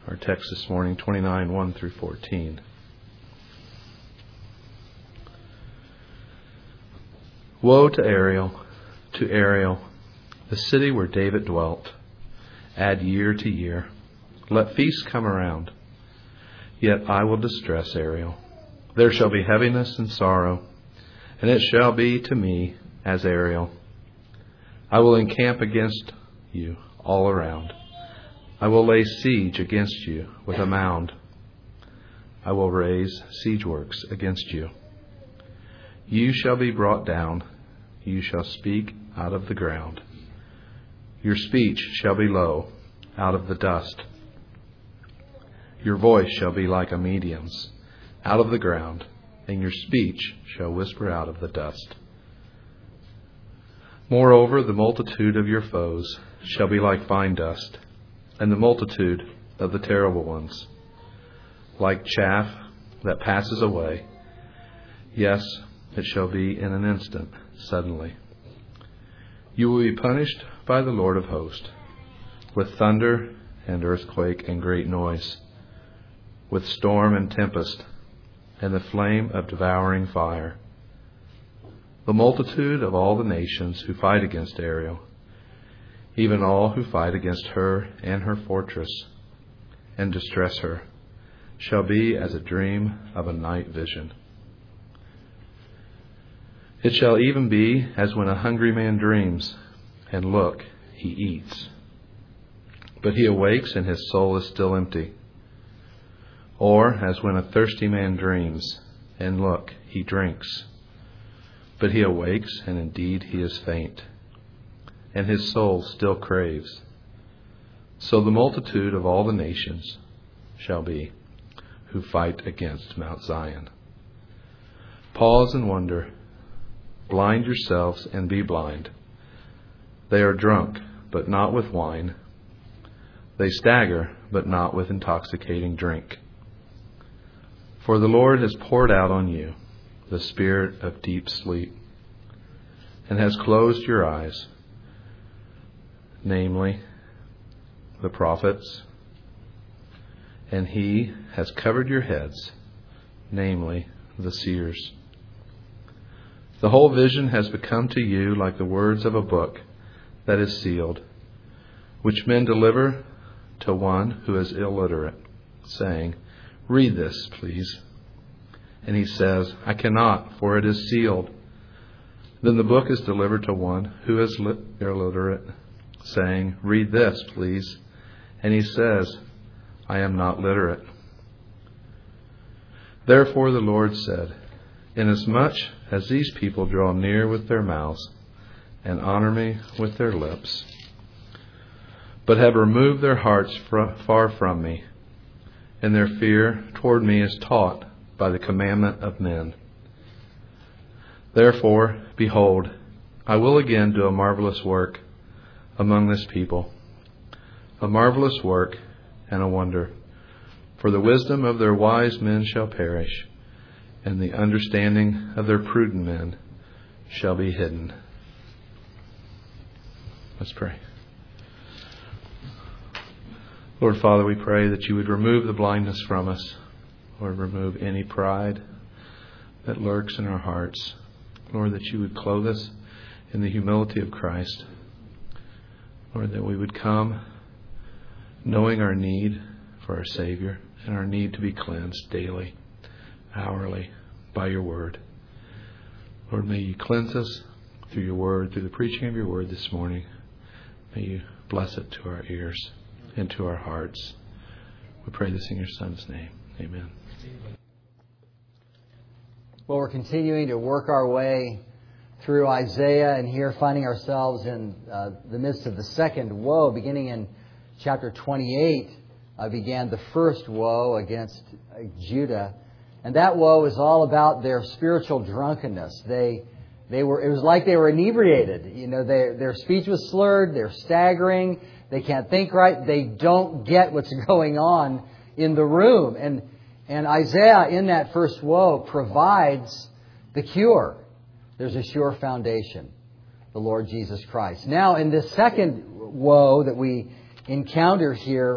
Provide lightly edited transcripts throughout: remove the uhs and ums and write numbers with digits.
Our text this morning, 29, 1 through 14. Woe to Ariel, the city where David dwelt. Add year to year. Let feasts come around. Yet I will distress Ariel. There shall be heaviness and sorrow, and it shall be to me as Ariel. I will encamp against you all around. I will lay siege against you with a mound. I will raise siege works against you. You shall be brought down. You shall speak out of the ground. Your speech shall be low, out of the dust. Your voice shall be like a medium's, out of the ground, and your speech shall whisper out of the dust. Moreover, the multitude of your foes shall be like fine dust, and the multitude of the terrible ones, like chaff that passes away. Yes, it shall be in an instant, suddenly. You will be punished by the Lord of hosts, with thunder and earthquake and great noise, with storm and tempest, and the flame of devouring fire. The multitude of all the nations who fight against Ariel, even all who fight against her and her fortress, and distress her, shall be as a dream of a night vision. It shall even be as when a hungry man dreams, and look, he eats. But he awakes and his soul is still empty. Or as when a thirsty man dreams, and look, he drinks. But he awakes, and indeed he is faint, and his soul still craves. So the multitude of all the nations shall be who fight against Mount Zion. Pause and wonder. Blind yourselves and be blind. They are drunk, but not with wine. They stagger, but not with intoxicating drink. For the Lord has poured out on you the spirit of deep sleep, and has closed your eyes, namely, the prophets, and he has covered your heads, namely, the seers. The whole vision has become to you like the words of a book that is sealed, which men deliver to one who is illiterate, saying, "Read this, please." And he says, "I cannot, for it is sealed." Then the book is delivered to one who is illiterate, saying, "Read this, please." And he says, "I am not literate." Therefore the Lord said, "Inasmuch as these people draw near with their mouths and honor me with their lips, but have removed their hearts far from me, and their fear toward me is taught by the commandment of men. Therefore, behold, I will again do a marvelous work among this people, a marvelous work and a wonder. For the wisdom of their wise men shall perish, and the understanding of their prudent men shall be hidden." Let's pray. Lord Father, we pray that you would remove the blindness from us. Lord, remove any pride that lurks in our hearts. Lord, that you would clothe us in the humility of Christ. Lord, that we would come knowing our need for our Savior and our need to be cleansed daily, hourly, by your word. Lord, may you cleanse us through your word, through the preaching of your word this morning. May you bless it to our ears and to our hearts. We pray this in your Son's name. Amen. Well, we're continuing to work our way through Isaiah, and here finding ourselves in the midst of the second woe. Beginning in chapter 28, began the first woe against Judah. And that woe is all about their spiritual drunkenness. It was like they were inebriated. You know, their speech was slurred, they're staggering, they can't think right, they don't get what's going on in the room. And Isaiah, in that first woe, provides the cure. There's a sure foundation, the Lord Jesus Christ. Now, in this second woe that we encounter here,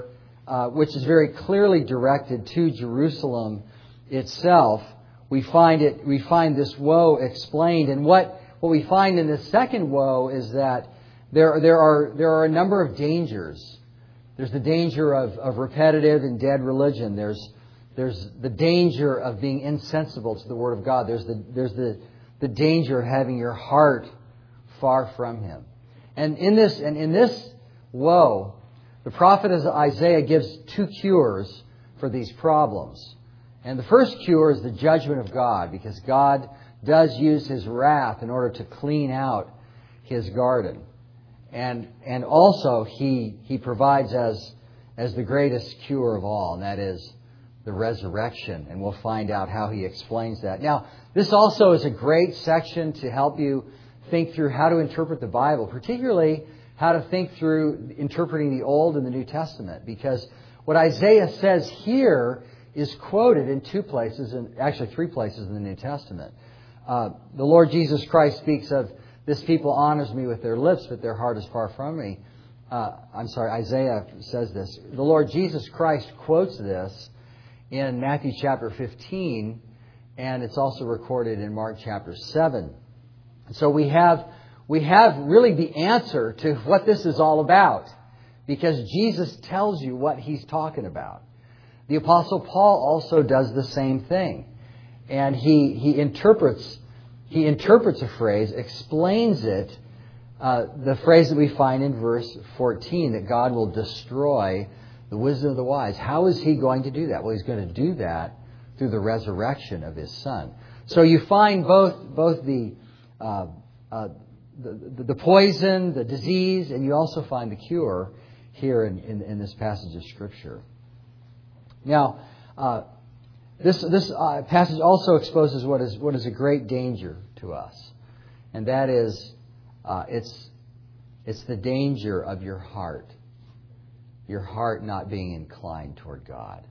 which is very clearly directed to Jerusalem itself, we find this woe explained. And what we find in this second woe is that there are a number of dangers. There's the danger of repetitive and dead religion. There's the danger of being insensible to the Word of God. There's the danger of having your heart far from Him. And in this woe, the prophet Isaiah gives two cures for these problems. And the first cure is the judgment of God, because God does use His wrath in order to clean out His garden. And also He provides as the greatest cure of all, and that is the resurrection. And we'll find out how He explains that. Now, this also is a great section to help you think through how to interpret the Bible, particularly how to think through interpreting the Old and the New Testament, because what Isaiah says here is quoted in two places, and actually three places in the New Testament. The Lord Jesus Christ speaks of, "This people honors me with their lips, but their heart is far from me." Isaiah says this. The Lord Jesus Christ quotes this in Matthew chapter 15, and it's also recorded in Mark chapter 7. So we have really the answer to what this is all about, because Jesus tells you what He's talking about. The Apostle Paul also does the same thing. And he interprets a phrase, explains it, the phrase that we find in verse 14, that God will destroy the wisdom of the wise. How is He going to do that? Well, He's going to do that through the resurrection of His Son. So you find both the poison, the disease, and you also find the cure here in this passage of Scripture. Now, this passage also exposes what is a great danger to us, and that is it's the danger of your heart not being inclined toward God.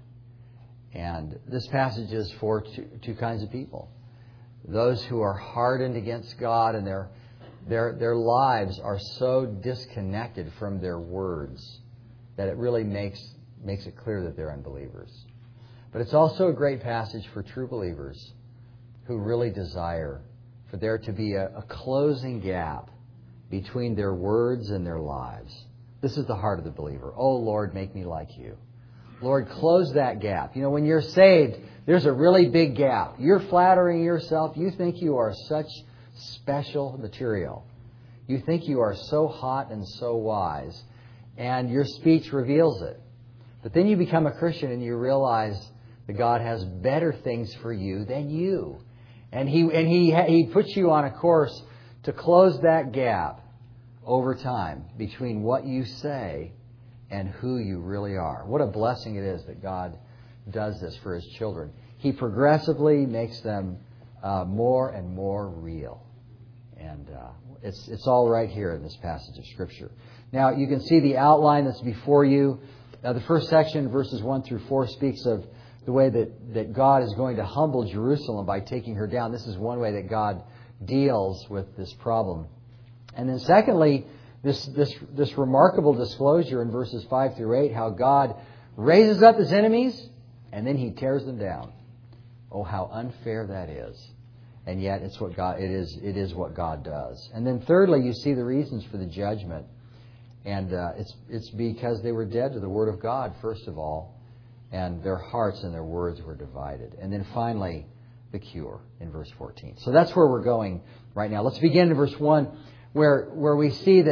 And this passage is for two kinds of people: those who are hardened against God, and their lives are so disconnected from their words that it really makes it clear that they're unbelievers. But it's also a great passage for true believers who really desire for there to be a closing gap between their words and their lives. This is the heart of the believer. Oh, Lord, make me like You. Lord, close that gap. You know, when you're saved, there's a really big gap. You're flattering yourself. You think you are such special material. You think you are so hot and so wise, and your speech reveals it. But then you become a Christian and you realize that God has better things for you than you. And He puts you on a course to close that gap over time between what you say and who you really are. What a blessing it is that God does this for His children. He progressively makes them more and more real. And it's all right here in this passage of Scripture. Now, you can see the outline that's before you. Now, the first section, verses 1 through 4, speaks of the way that God is going to humble Jerusalem by taking her down. This is one way that God deals with this problem. And then secondly, this remarkable disclosure in verses 5 through 8, how God raises up His enemies and then He tears them down. Oh, how unfair that is. And yet it is what God does. And then thirdly, you see the reasons for the judgment. And it's because they were dead to the Word of God, first of all, and their hearts and their words were divided. And then finally, the cure in verse 14. So that's where we're going right now. Let's begin in verse 1, where we see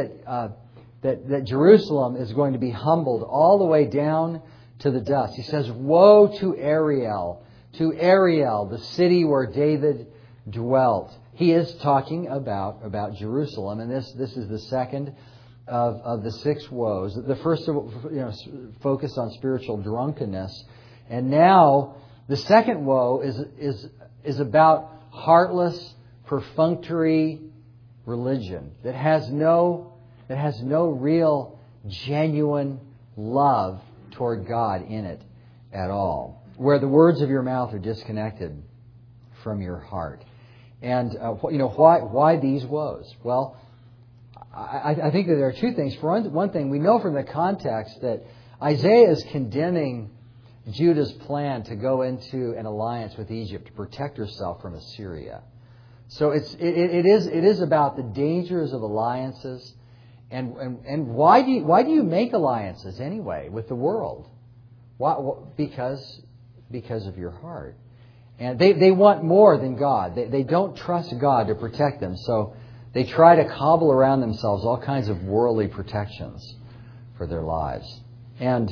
that Jerusalem is going to be humbled all the way down to the dust. He says, "Woe to Ariel, the city where David dwelt." He is talking about Jerusalem, and this is the second of the 6 woes. The first, focused on spiritual drunkenness, and now the second woe is about heartless, perfunctory religion that has no real, genuine love toward God in it at all, where the words of your mouth are disconnected from your heart. And why these woes? Well, I think that there are two things. For one thing, we know from the context that Isaiah is condemning Judah's plan to go into an alliance with Egypt to protect herself from Assyria. So it is about the dangers of alliances, and why do you make alliances anyway with the world? Why? Because of your heart, and they want more than God. They don't trust God to protect them, so they try to cobble around themselves all kinds of worldly protections for their lives. And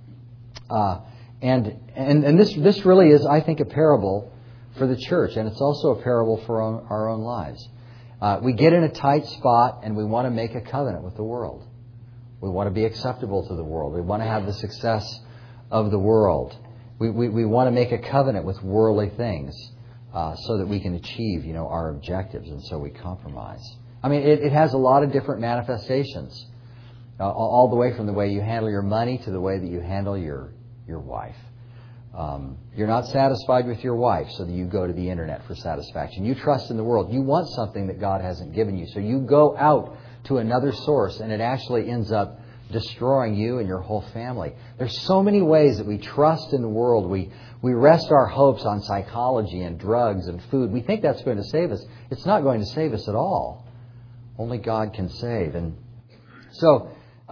this really is, I think, a parable for the church, and it's also a parable for our own lives. We get in a tight spot, and we want to make a covenant with the world. We want to be acceptable to the world. We want to have the success of the world. We want to make a covenant with worldly things so that we can achieve, our objectives, and so we compromise. I mean, it has a lot of different manifestations, all the way from the way you handle your money to the way that you handle your wife. You're not satisfied with your wife, so that you go to the internet for satisfaction. You trust in the world. You want something that God hasn't given you, so you go out to another source, and it actually ends up destroying you and your whole family. There's so many ways that we trust in the world. We rest our hopes on psychology and drugs and food. We think that's going to save us. It's not going to save us at all. Only God can save. And so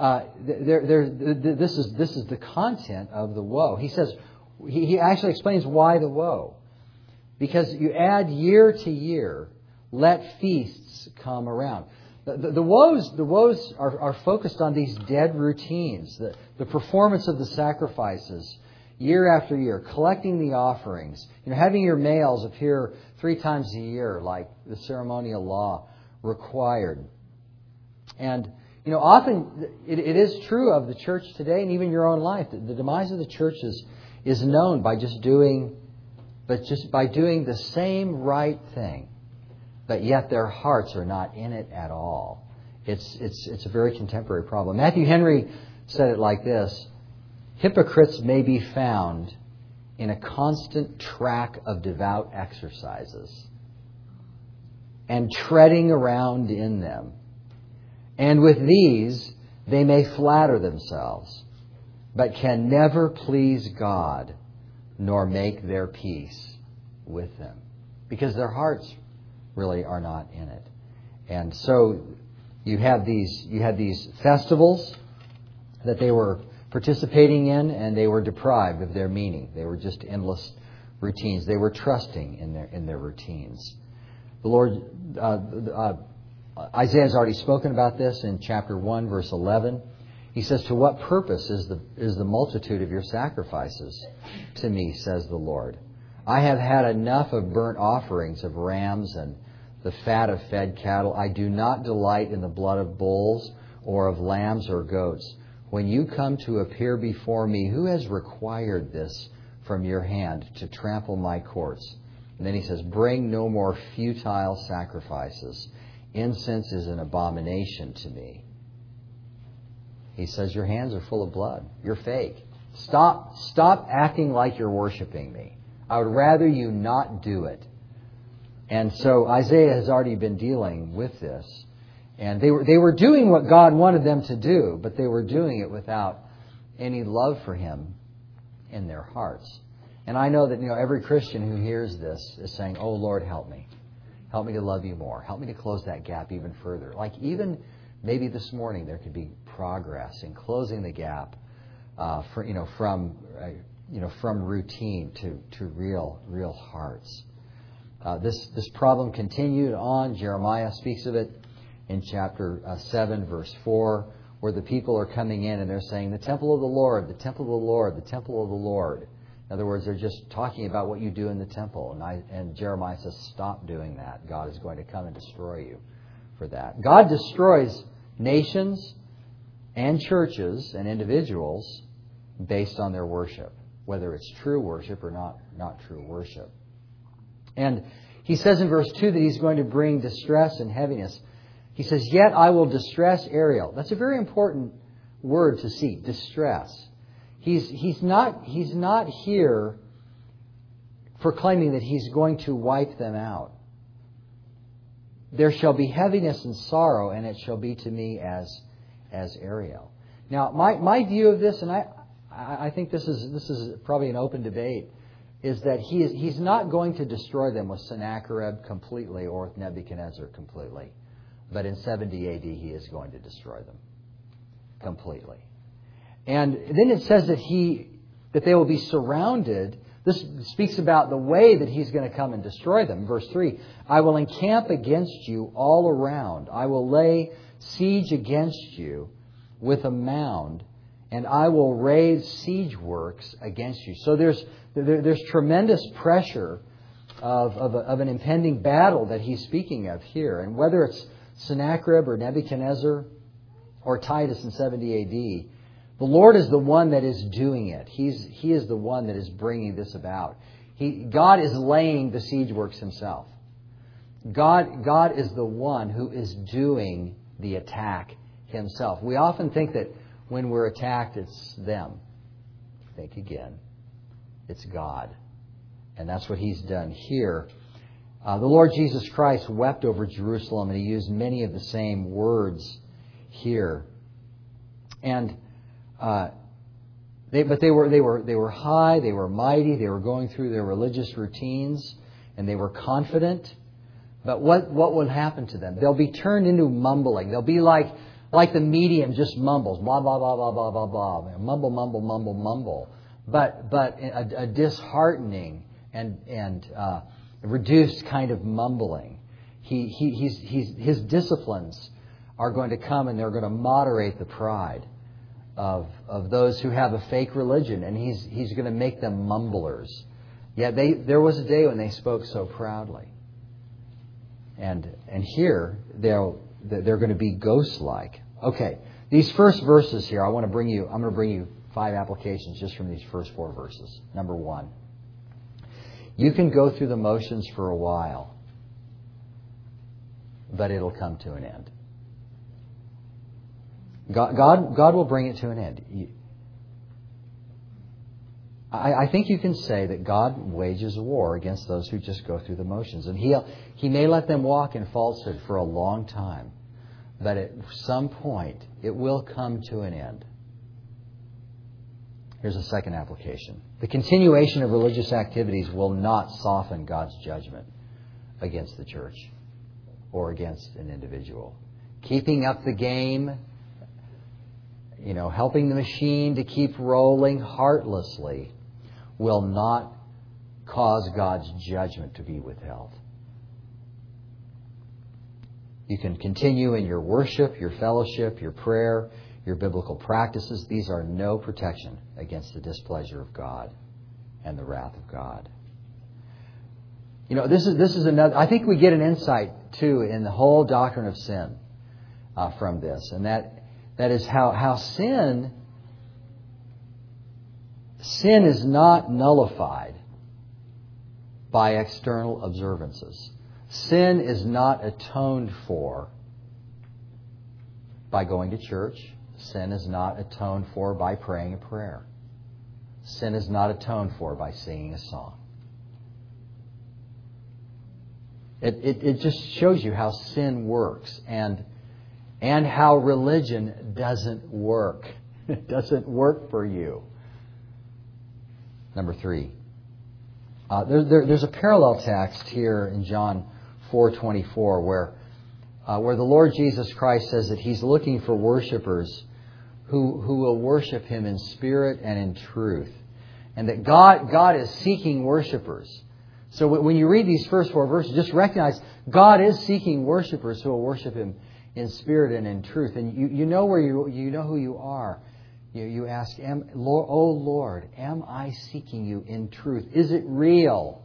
this is the content of the woe. He says, he actually explains why the woe. Because you add year to year, let feasts come around. The woes are focused on these dead routines, the performance of the sacrifices year after year, collecting the offerings, having your males appear 3 times a year like the ceremonial law required. And often it is true of the church today, and even your own life, that the demise of the church is known by doing the same right thing, but yet their hearts are not in it at all. It's a very contemporary problem. Matthew Henry said it like this: hypocrites may be found in a constant track of devout exercises, and treading around in them. And with these they may flatter themselves, but can never please God, nor make their peace with them, because their hearts really are not in it. And so you had these festivals that they were participating in, and they were deprived of their meaning. They were just endless routines. They were trusting in their routines. The Lord, Isaiah has already spoken about this in chapter 1, verse 11. He says, "To what purpose is the multitude of your sacrifices to me, says the Lord? I have had enough of burnt offerings of rams and the fat of fed cattle. I do not delight in the blood of bulls or of lambs or goats. When you come to appear before me, who has required this from your hand to trample my courts?" And then he says, "Bring no more futile sacrifices. Incense is an abomination to me." He says, your hands are full of blood. You're fake. Stop acting like you're worshiping me. I would rather you not do it. And so Isaiah has already been dealing with this. And they were doing what God wanted them to do, but they were doing it without any love for Him in their hearts. And I know that every Christian who hears this is saying, "Oh Lord, help me. Help me to love you more. Help me to close that gap even further." Like even maybe this morning there could be progress in closing the gap from routine to real hearts. This problem continued on. Jeremiah speaks of it in chapter 7, verse 4, where the people are coming in and they're saying, "The temple of the Lord, the temple of the Lord, the temple of the Lord." In other words, they're just talking about what you do in the temple. And Jeremiah says, "Stop doing that. God is going to come and destroy you for that." God destroys nations and churches and individuals based on their worship, whether it's true worship or not true worship. And he says in verse 2 that he's going to bring distress and heaviness. He says, "Yet I will distress Ariel." That's a very important word to see, distress. He's not here proclaiming that he's going to wipe them out. "There shall be heaviness and sorrow, and it shall be to me as Ariel." Now, my view of this, and I think this is probably an open debate, is that he's not going to destroy them with Sennacherib completely or with Nebuchadnezzar completely. But in 70 AD, he is going to destroy them completely. And then it says that they will be surrounded. This speaks about the way that he's going to come and destroy them. Verse 3, I will encamp against you all around. I will lay siege against you with a mound, and I will raise siege works against you. So there's tremendous pressure of an impending battle that he's speaking of here. And whether it's Sennacherib or Nebuchadnezzar or Titus in 70 AD, the Lord is the one that is doing it. He is the one that is bringing this about. God is laying the siege works Himself. God is the one who is doing the attack Himself. We often think that when we're attacked, it's them. Think again. It's God. And that's what He's done here. The Lord Jesus Christ wept over Jerusalem, and He used many of the same words here. And they were high, they were mighty, they were going through their religious routines, and they were confident. But what would happen to them? They'll be turned into mumbling. They'll be like the medium just mumbles, blah blah blah blah blah blah blah, mumble mumble mumble mumble. But a disheartening and reduced kind of mumbling. His disciplines are going to come, and they're going to moderate the pride of those who have a fake religion, and he's going to make them mumblers. Yet there was a day when they spoke so proudly, and here they're going to be ghost-like. Okay, these first verses here, I'm going to bring you 5 applications just from these first 4 verses. Number 1, you can go through the motions for a while, but it'll come to an end. God will bring it to an end. I think you can say that God wages war against those who just go through the motions. And He may let them walk in falsehood for a long time, but at some point it will come to an end. Here's a second application. The continuation of religious activities will not soften God's judgment against the church or against an individual. Keeping up the game, helping the machine to keep rolling heartlessly will not cause God's judgment to be withheld. You can continue in your worship, your fellowship, your prayer, your biblical practices. These are no protection against the displeasure of God and the wrath of God. This is another. I think we get an insight too in the whole doctrine of sin from this, and that is how sin is not nullified by external observances. Sin is not atoned for by going to church. Sin is not atoned for by praying a prayer. Sin is not atoned for by singing a song. It just shows you how sin works and how religion doesn't work. It doesn't work for you. Number 3. There's a parallel text here in John 4:24 where the Lord Jesus Christ says that He's looking for worshipers who will worship Him in spirit and in truth. And that God is seeking worshipers. So when you read these first 4 verses, just recognize God is seeking worshipers who will worship Him in spirit and in truth. And you know who you are. You ask, "Oh Lord, am I seeking You in truth? Is it real?"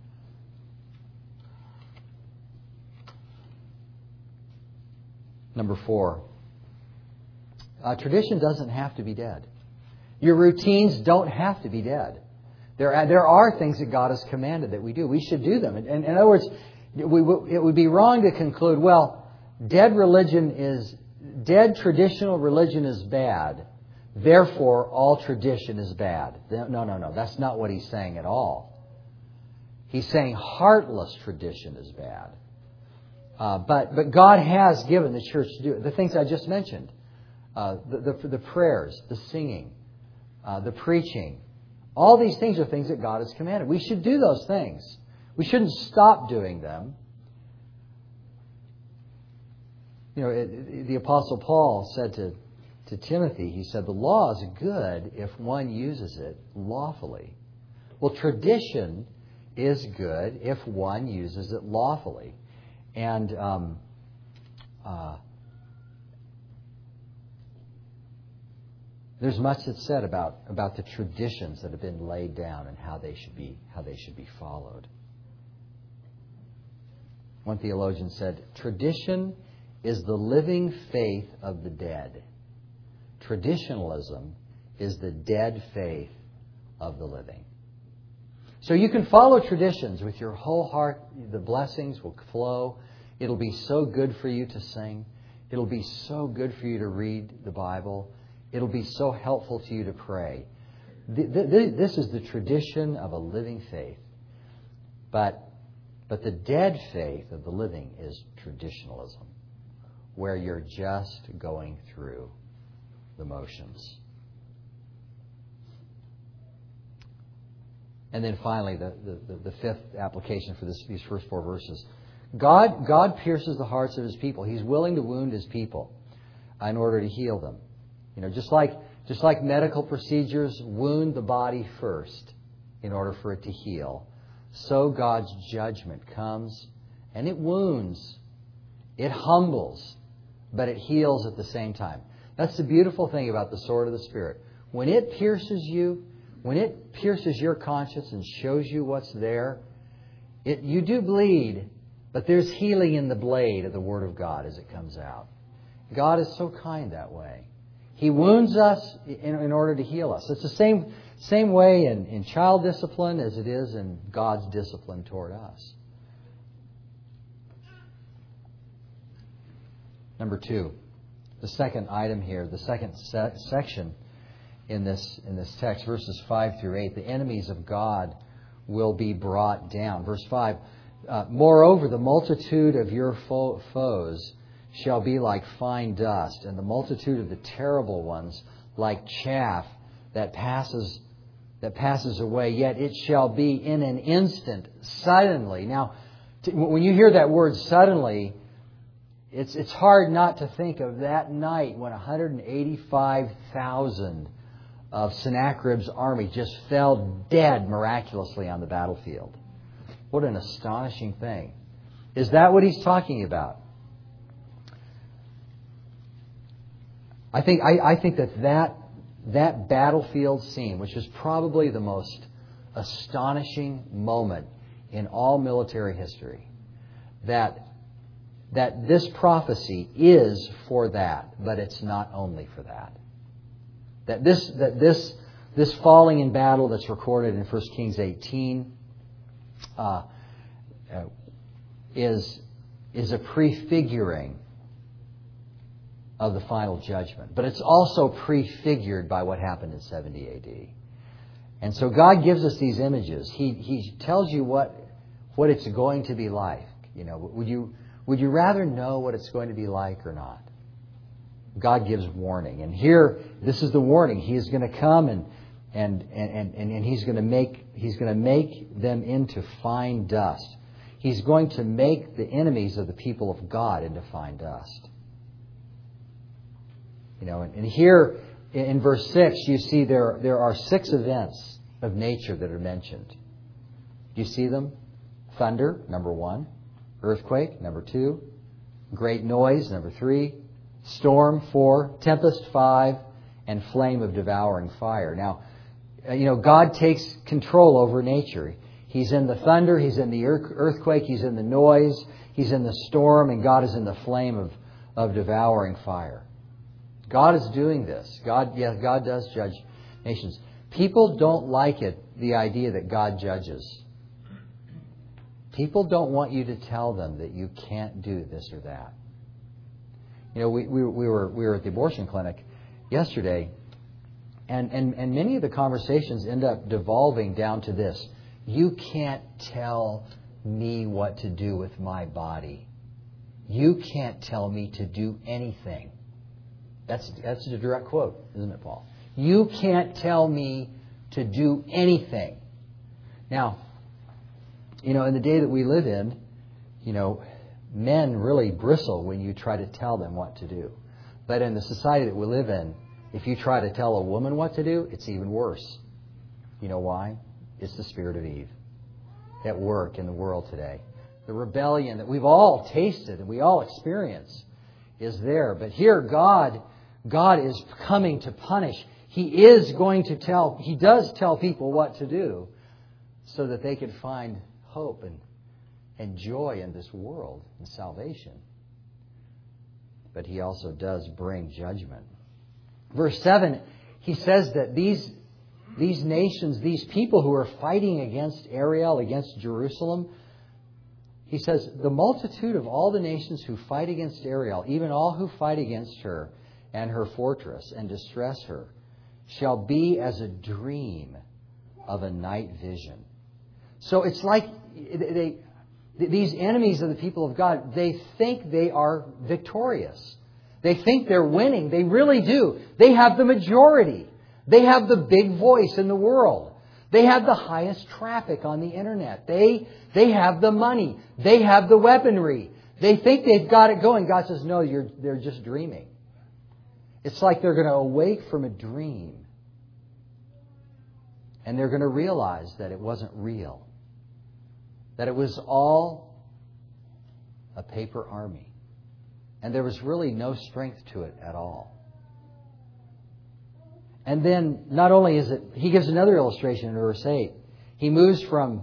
Number 4. Tradition doesn't have to be dead. Your routines don't have to be dead. There are things that God has commanded that we do. We should do them. And in other words, it would be wrong to conclude, well, dead traditional religion is bad. Therefore, all tradition is bad. No. That's not what He's saying at all. He's saying heartless tradition is bad. But God has given the church to do it. The things I just mentioned, the prayers, the singing, the preaching. All these things are things that God has commanded. We should do those things. We shouldn't stop doing them. The Apostle Paul said to Timothy, he said, the law is good if one uses it lawfully. Well, tradition is good if one uses it lawfully. And there's much that's said about the traditions that have been laid down and how they should be followed. One theologian said, tradition is the living faith of the dead. Traditionalism is the dead faith of the living. So you can follow traditions with your whole heart. The blessings will flow. It'll be so good for you to sing. It'll be so good for you to read the Bible. It'll be so helpful to you to pray. This is the tradition of a living faith. But the dead faith of the living is traditionalism, where you're just going through the motions. And then finally, the fifth application for these first four verses. God pierces the hearts of His people. He's willing to wound His people in order to heal them. Just like medical procedures wound the body first in order for it to heal, so God's judgment comes and it wounds, it humbles, but it heals at the same time. That's the beautiful thing about the sword of the Spirit. When it pierces you, when it pierces your conscience and shows you what's there, you do bleed, but there's healing in the blade of the Word of God as it comes out. God is so kind that way. He wounds us in order to heal us. It's the same way in child discipline as it is in God's discipline toward us. Number 2, the second item here, the second section in this text, verses 5 through 8, the enemies of God will be brought down. Verse 5, moreover, the multitude of your foes shall be like fine dust, and the multitude of the terrible ones like chaff that passes away. Yet it shall be in an instant, suddenly. Now, when you hear that word suddenly, it's hard not to think of that night when 185,000 of Sennacherib's army just fell dead miraculously on the battlefield. What an astonishing thing. Is that what he's talking about? I think that battlefield scene, which is probably the most astonishing moment in all military history, that this prophecy is for that, but it's not only for that. That this falling in battle that's recorded in 1 Kings 18 is a prefiguring of the final judgment. But it's also prefigured by what happened in 70 A.D. And so God gives us these images. He tells you what it's going to be like. Would you rather know what it's going to be like or not? God gives warning. And here, this is the warning. He is going to come and he's going to make them into fine dust. He's going to make the enemies of the people of God into fine dust. And here in verse 6, you see there are 6 events of nature that are mentioned. Do you see them? Thunder, number 1. Earthquake, number 2. Great noise, number 3. Storm, 4. Tempest, 5. And flame of devouring fire. Now, God takes control over nature. He's in the thunder, He's in the earthquake, He's in the noise, He's in the storm, and God is in the flame of devouring fire. God is doing this. God does judge nations. People don't like it, the idea that God judges. People don't want you to tell them that you can't do this or that. We were at the abortion clinic yesterday, and many of the conversations end up devolving down to this: you can't tell me what to do with my body. You can't tell me to do anything. That's a direct quote, isn't it, Paul? You can't tell me to do anything. Now, in the day that we live in, men really bristle when you try to tell them what to do. But in the society that we live in, if you try to tell a woman what to do, it's even worse. You know why? It's the spirit of Eve at work in the world today. The rebellion that we've all tasted and we all experience is there. But here God is coming to punish. He does tell people what to do so that they can find hope and joy in this world and salvation. But He also does bring judgment. Verse 7, He says that these nations, these people who are fighting against Ariel, against Jerusalem, He says, the multitude of all the nations who fight against Ariel, even all who fight against her and her fortress and distress her, shall be as a dream of a night vision. So it's like these enemies of the people of God, they think they are victorious. They think they're winning. They really do. They have the majority. They have the big voice in the world. They have the highest traffic on the internet. They have the money. They have the weaponry. They think they've got it going. God says, no, they're just dreaming. It's like they're going to awake from a dream. And they're going to realize that it wasn't real. That it was all a paper army. And there was really no strength to it at all. And then, not only is it, He gives another illustration in verse 8. He moves from,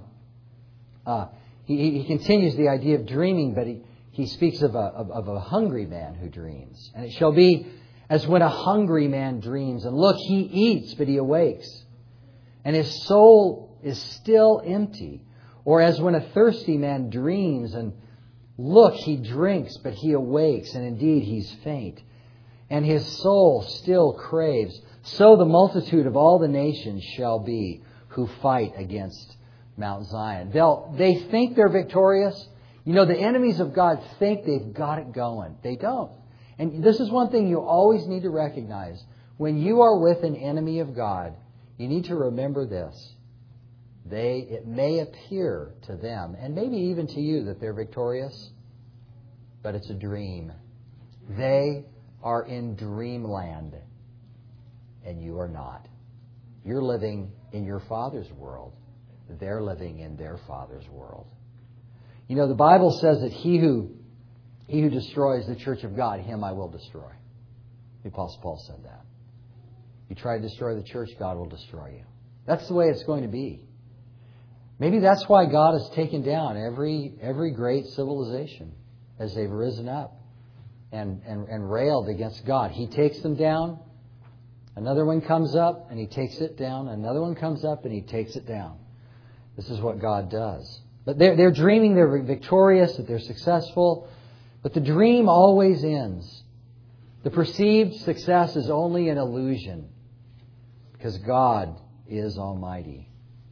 he continues the idea of dreaming, but he speaks of a hungry man who dreams. And it shall be as when a hungry man dreams. And look, he eats, but he awakes. And his soul is still empty. Or as when a thirsty man dreams, and look, he drinks, but he awakes, and indeed he's faint. And his soul still craves. So the multitude of all the nations shall be who fight against Mount Zion. They think they're victorious. The enemies of God think they've got it going. They don't. And this is one thing you always need to recognize. When you are with an enemy of God, you need to remember this. It may appear to them, and maybe even to you, that they're victorious, but it's a dream. They are in dreamland, and you are not. You're living in your Father's world. They're living in their Father's world. The Bible says that he who destroys the church of God, him I will destroy. The Apostle Paul said that. You try to destroy the church, God will destroy you. That's the way it's going to be. Maybe that's why God has taken down every great civilization as they've risen up and railed against God. He takes them down. Another one comes up and He takes it down. Another one comes up and He takes it down. This is what God does. But they're dreaming they're victorious, that they're successful. But the dream always ends. The perceived success is only an illusion because God is almighty.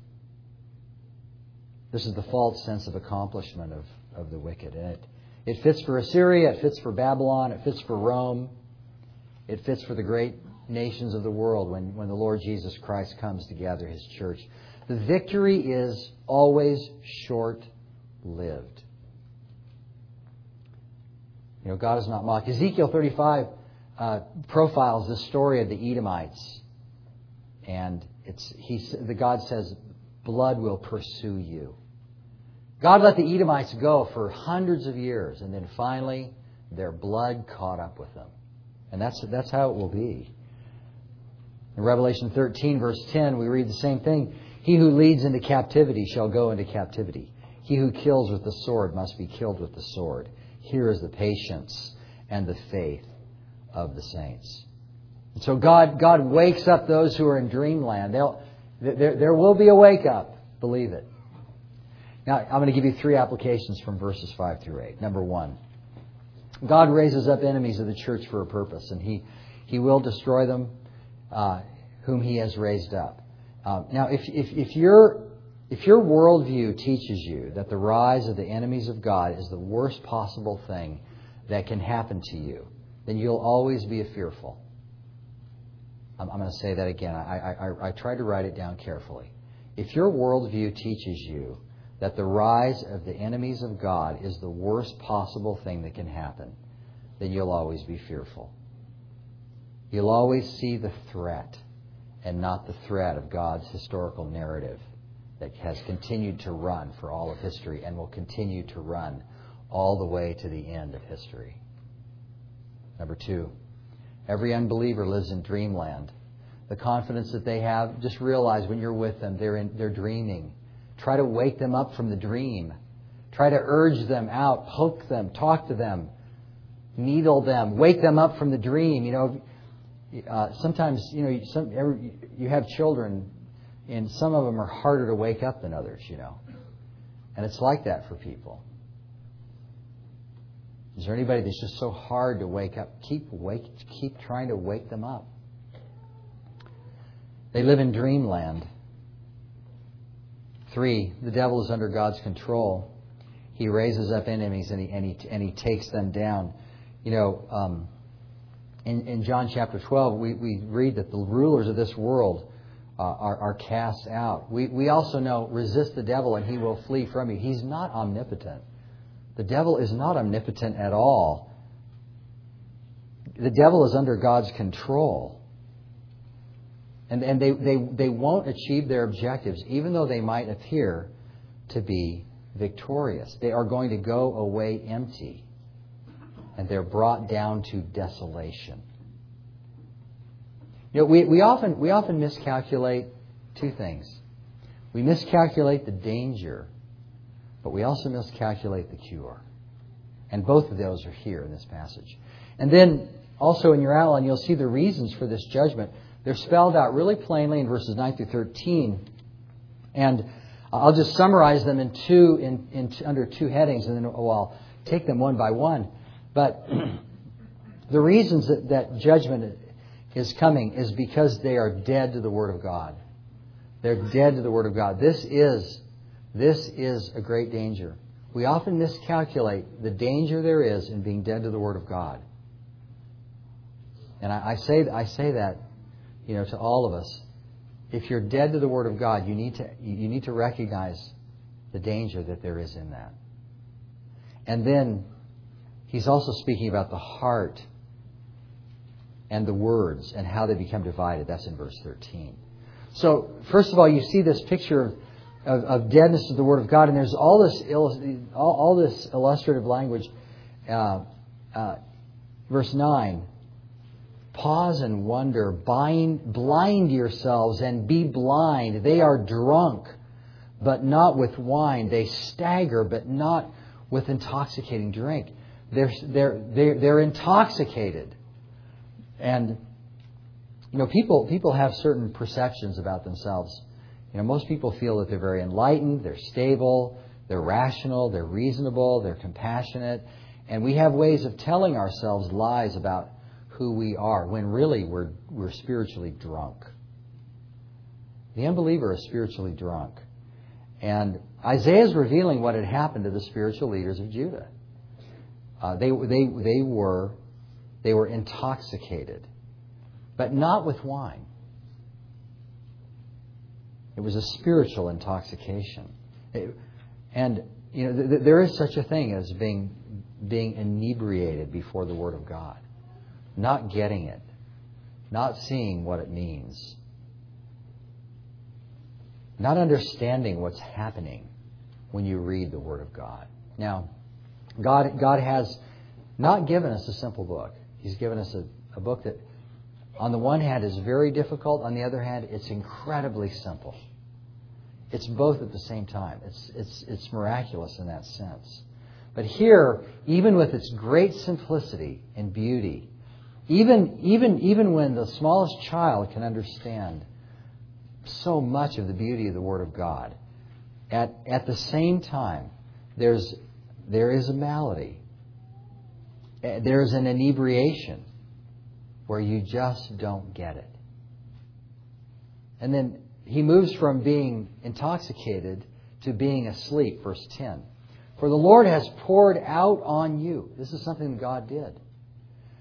This is the false sense of accomplishment of the wicked. And it fits for Assyria, it fits for Babylon, it fits for Rome. It fits for the great nations of the world when the Lord Jesus Christ comes to gather His church. The victory is always short-lived. God is not mocked. Ezekiel 35 profiles the story of the Edomites. And God says, blood will pursue you. God let the Edomites go for hundreds of years, and then finally their blood caught up with them. And that's how it will be. In Revelation 13, verse 10, we read the same thing. He who leads into captivity shall go into captivity. He who kills with the sword must be killed with the sword. Here is the patience and the faith of the saints. And so God wakes up those who are in dreamland. There will be a wake up. Believe it. Now, I'm going to give you 3 applications from verses 5 through 8. Number 1, God raises up enemies of the church for a purpose, and He will destroy them whom He has raised up. Now, if your worldview teaches you that the rise of the enemies of God is the worst possible thing that can happen to you, then you'll always be fearful. I'm going to say that again. I tried to write it down carefully. If your worldview teaches you that the rise of the enemies of God is the worst possible thing that can happen, then you'll always be fearful. You'll always see the threat and not the threat of God's historical narrative that has continued to run for all of history and will continue to run all the way to the end of history. Number 2, every unbeliever lives in dreamland. The confidence that they have, just realize when you're with them, they're dreaming. Try to wake them up from the dream. Try to urge them out, poke them, talk to them, needle them, wake them up from the dream. Sometimes you have children, and some of them are harder to wake up than others. And it's like that for people. Is there anybody that's just so hard to wake up? Keep trying to wake them up. They live in dreamland. 3, the devil is under God's control. He raises up enemies and he takes them down. In John chapter 12, we read that the rulers of this world are cast out. We also know, resist the devil and he will flee from you. He's not omnipotent. The devil is not omnipotent at all. The devil is under God's control. And they won't achieve their objectives, even though they might appear to be victorious. They are going to go away empty. And they're brought down to desolation. We often miscalculate 2 things. We miscalculate the danger, but we also miscalculate the cure. And both of those are here in this passage. And then also in your outline, you'll see the reasons for this judgment. They're spelled out really plainly in verses 9 through 13. And I'll just summarize them under 2 headings, and then I'll take them one by one. But the reasons that judgment is coming is because they are dead to the Word of God. They're dead to the Word of God. This is a great danger. We often miscalculate the danger there is in being dead to the Word of God. And I say that, to all of us. If you're dead to the Word of God, you need to recognize the danger that there is in that. And then he's also speaking about the heart and the words and how they become divided. That's in verse 13. So, first of all, you see this picture of deadness to the Word of God, and there's all this illustrative language. Verse 9. Pause and wonder, blind yourselves and be blind. They are drunk, but not with wine. They stagger, but not with intoxicating drink. They're intoxicated. And, people have certain perceptions about themselves. Most people feel that they're very enlightened, they're stable, they're rational, they're reasonable, they're compassionate. And we have ways of telling ourselves lies about who we are, when really we're spiritually drunk. The unbeliever is spiritually drunk. And Isaiah is revealing what had happened to the spiritual leaders of Judah. They were intoxicated, but not with wine. It was a spiritual intoxication. There is such a thing as being inebriated before the Word of God. Not getting it. Not seeing what it means. Not understanding what's happening when you read the Word of God. Now, God has not given us a simple book. He's given us a book that, on the one hand, is very difficult. On the other hand, it's incredibly simple. It's both at the same time. It's miraculous in that sense. But here, even with its great simplicity and beauty, even when the smallest child can understand so much of the beauty of the Word of God, at the same time, there is a malady. There is an inebriation where you just don't get it. And then he moves from being intoxicated to being asleep, verse 10. For the Lord has poured out on you. This is something that God did.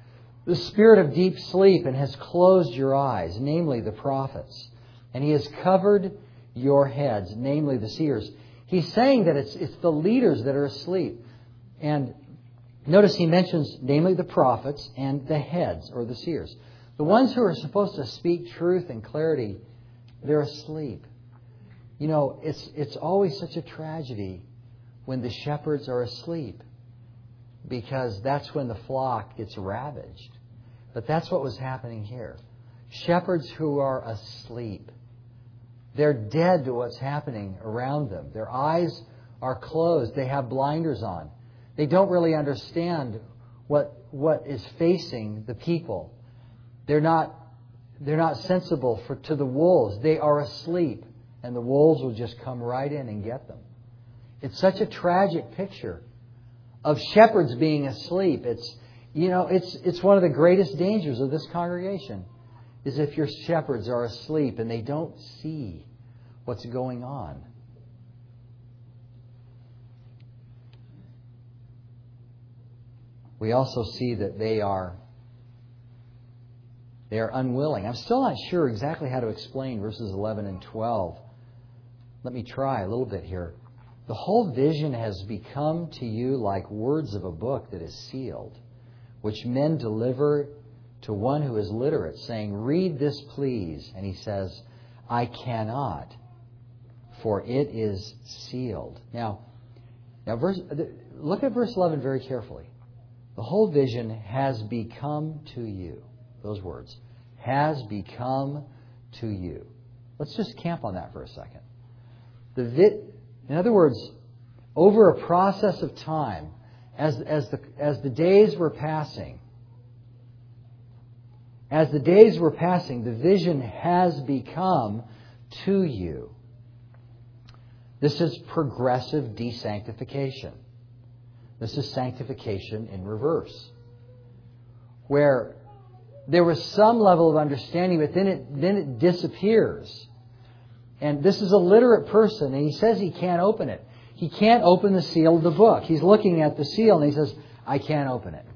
the spirit of deep sleep and has closed your eyes, namely the prophets. And He has covered your heads, namely the seers. He's saying that it's the leaders that are asleep. And notice He mentions namely the prophets and the heads or the seers. The ones who are supposed to speak truth and clarity, they're asleep. You know, it's always such a tragedy when the shepherds are asleep, because that's when the flock gets ravaged. But that's what was happening here. Shepherds who are asleep. They're dead to what's happening around them. Their eyes are closed. They have blinders on. They don't really understand what is facing the people. They're not sensible to the wolves. They are asleep, and the wolves will just come right in and get them. It's such a tragic picture of shepherds being asleep. It's one of the greatest dangers of this congregation, is if your shepherds are asleep and they don't see what's going on. We also see that they are unwilling. I'm still not sure exactly how to explain verses 11 and 12. Let me try a little bit here. The whole vision has become to you like words of a book that is sealed, which men deliver to one who is literate, saying, "Read this, please." And he says, "I cannot, for it is sealed." Now look at verse 11 very carefully. The whole vision has become to you. Those words, has become to you. Let's just camp on that for a second. In other words, over a process of time, as the days were passing, the vision has become to you. This is progressive desanctification. This is sanctification in reverse, where there was some level of understanding, but then it disappears. And this is a literate person, and he says he can't open it. He can't open the seal of the book. He's looking at the seal, and he says, "I can't open it."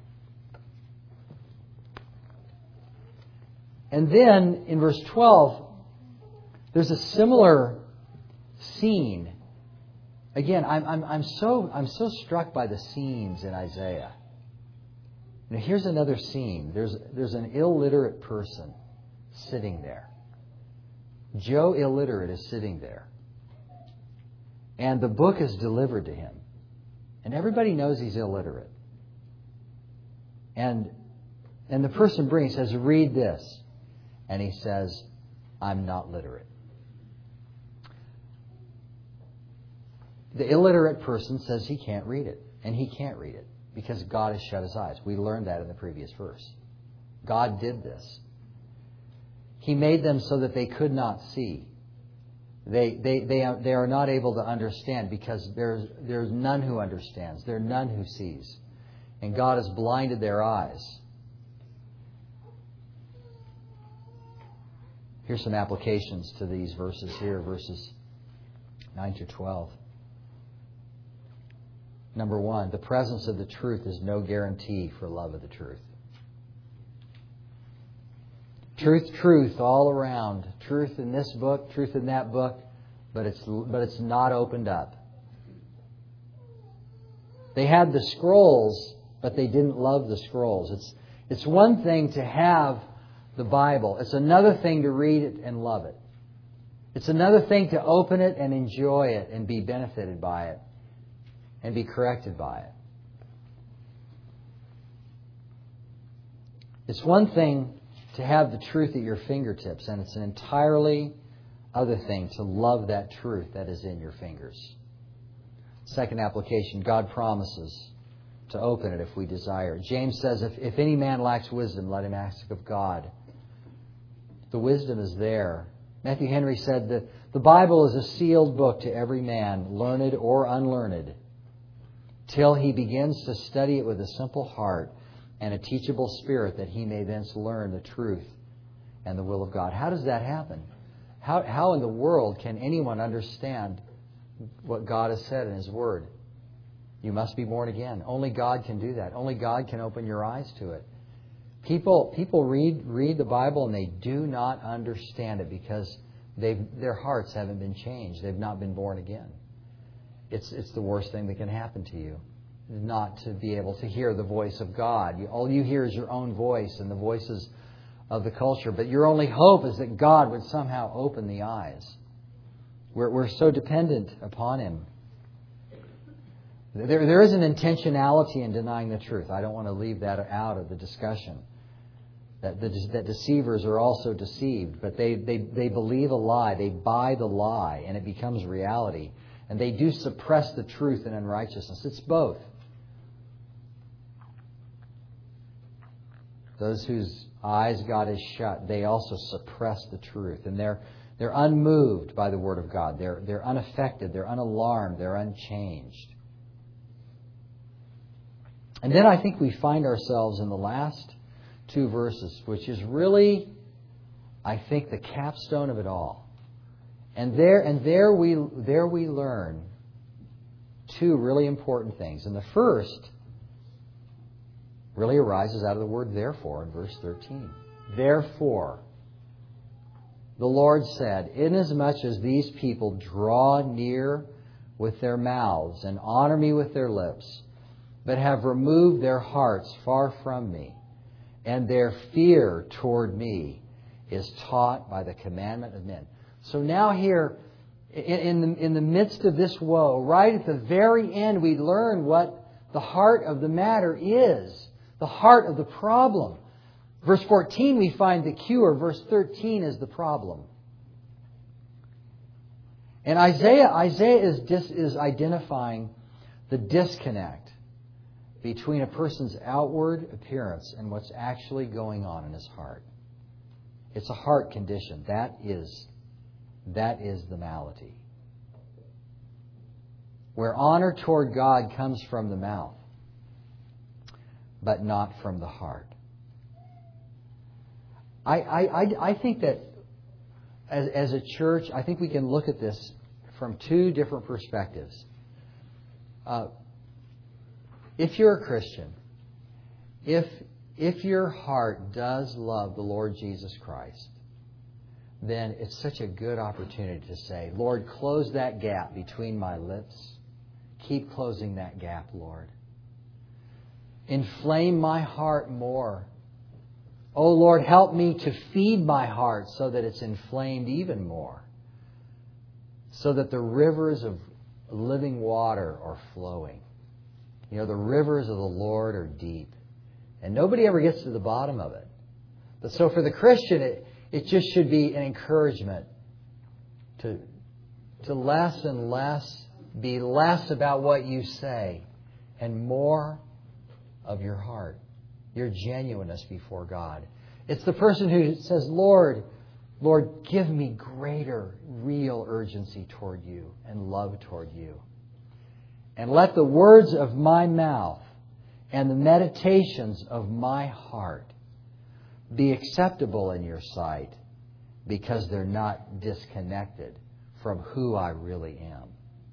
And then in verse 12, there's a similar scene. Again, I'm so struck by the scenes in Isaiah. Now here's another scene. There's an illiterate person sitting there. Joe illiterate is sitting there. And the book is delivered to him. And everybody knows he's illiterate. And the person says, "Read this." And he says, "I'm not literate." The illiterate person says he can't read it. And he can't read it because God has shut his eyes. We learned that in the previous verse. God did this. He made them so that they could not see. They are not able to understand because there's none who understands. There's none who sees. And God has blinded their eyes. Here's some applications to these verses here, verses 9 to 12. Number one, the presence of the truth is no guarantee for love of the truth. Truth all around. Truth in this book, truth in that book, but it's not opened up. They had the scrolls, but they didn't love the scrolls. It's one thing to have the Bible. It's another thing to read it and love it. It's another thing to open it and enjoy it and be benefited by it and be corrected by it. It's one thing to have the truth at your fingertips, and it's an entirely other thing to love that truth that is in your fingers. Second application, God promises to open it if we desire. James says, if any man lacks wisdom, let him ask of God. The wisdom is there. Matthew Henry said that the Bible is a sealed book to every man, learned or unlearned, till he begins to study it with a simple heart and a teachable spirit, that he may thence learn the truth and the will of God. How does that happen? How in the world can anyone understand what God has said in His Word? You must be born again. Only God can do that. Only God can open your eyes to it. People read the Bible and they do not understand it because their hearts haven't been changed. They've not been born again. It's the worst thing that can happen to you, not to be able to hear the voice of God. All you hear is your own voice and the voices of the culture. But your only hope is that God would somehow open the eyes. We're so dependent upon Him. There is an intentionality in denying the truth. I don't want to leave that out of the discussion. That deceivers are also deceived, but they believe a lie, they buy the lie, and it becomes reality. And they do suppress the truth in unrighteousness. It's both. Those whose eyes God has shut, they also suppress the truth. And they're unmoved by the Word of God. They're unaffected, they're unalarmed, they're unchanged. And then I think we find ourselves in the last two verses, which is really, I think, the capstone of it all. And there we learn two really important things. And the first really arises out of the word therefore in verse 13. Therefore, the Lord said, inasmuch as these people draw near with their mouths and honor me with their lips, but have removed their hearts far from me, and their fear toward me is taught by the commandment of men. So now here, in the midst of this woe, right at the very end, we learn what the heart of the matter is, the heart of the problem. Verse 14, we find the cure. Verse 13 is the problem. And Isaiah is identifying the disconnect between a person's outward appearance and what's actually going on in his heart. It's a heart condition. That is the malady. Where honor toward God comes from the mouth, but not from the heart. I think that as a church, I think we can look at this from two different perspectives. If you're a Christian, if your heart does love the Lord Jesus Christ, then it's such a good opportunity to say, Lord, close that gap between my lips. Keep closing that gap, Lord. Inflame my heart more. Oh, Lord, help me to feed my heart so that it's inflamed even more. So that the rivers of living water are flowing. You know, the rivers of the Lord are deep. And nobody ever gets to the bottom of it. But so for the Christian, it just should be an encouragement to less and less, be less about what you say and more of your heart, your genuineness before God. It's the person who says, Lord, give me greater real urgency toward you and love toward you. And let the words of my mouth and the meditations of my heart be acceptable in your sight, because they're not disconnected from who I really am.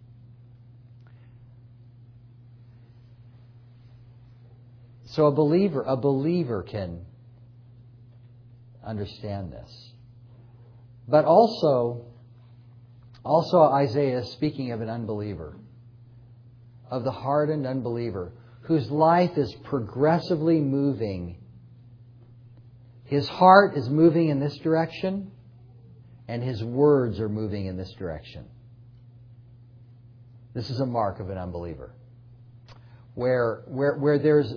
So a believer can understand this. But also Isaiah is speaking of an unbeliever, of the hardened unbeliever, whose life is progressively moving. His heart is moving in this direction, and his words are moving in this direction. This is a mark of an unbeliever, where there's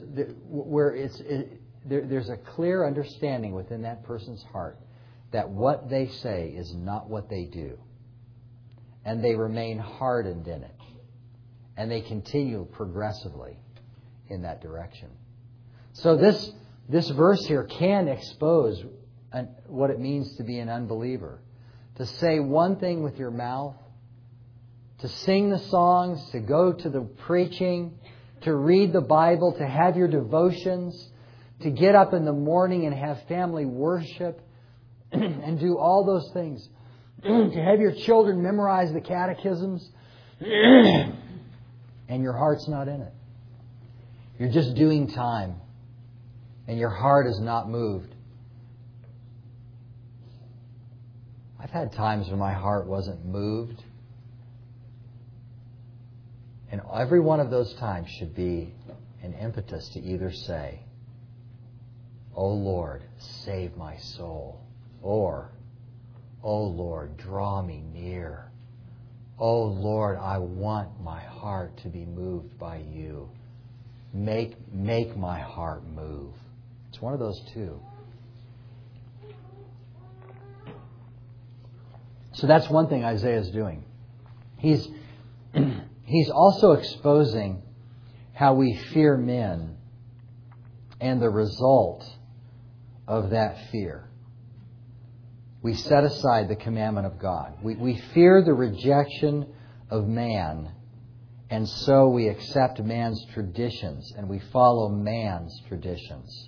a clear understanding within that person's heart that what they say is not what they do, and they remain hardened in it, and they continue progressively in that direction. So this verse here can expose what it means to be an unbeliever. To say one thing with your mouth, to sing the songs, to go to the preaching, to read the Bible, to have your devotions, to get up in the morning and have family worship and do all those things, to have your children memorize the catechisms, and your heart's not in it. You're just doing time. and your heart is not moved. I've had times when my heart wasn't moved. And every one of those times should be an impetus to either say, "O Lord, save my soul," or, "O Lord, draw me near. O Lord, I want my heart to be moved by you. Make my heart move." It's one of those two. So that's one thing Isaiah is doing. He's also exposing how we fear men and the result of that fear. We set aside the commandment of God. We fear the rejection of man, and so we accept man's traditions and we follow man's traditions.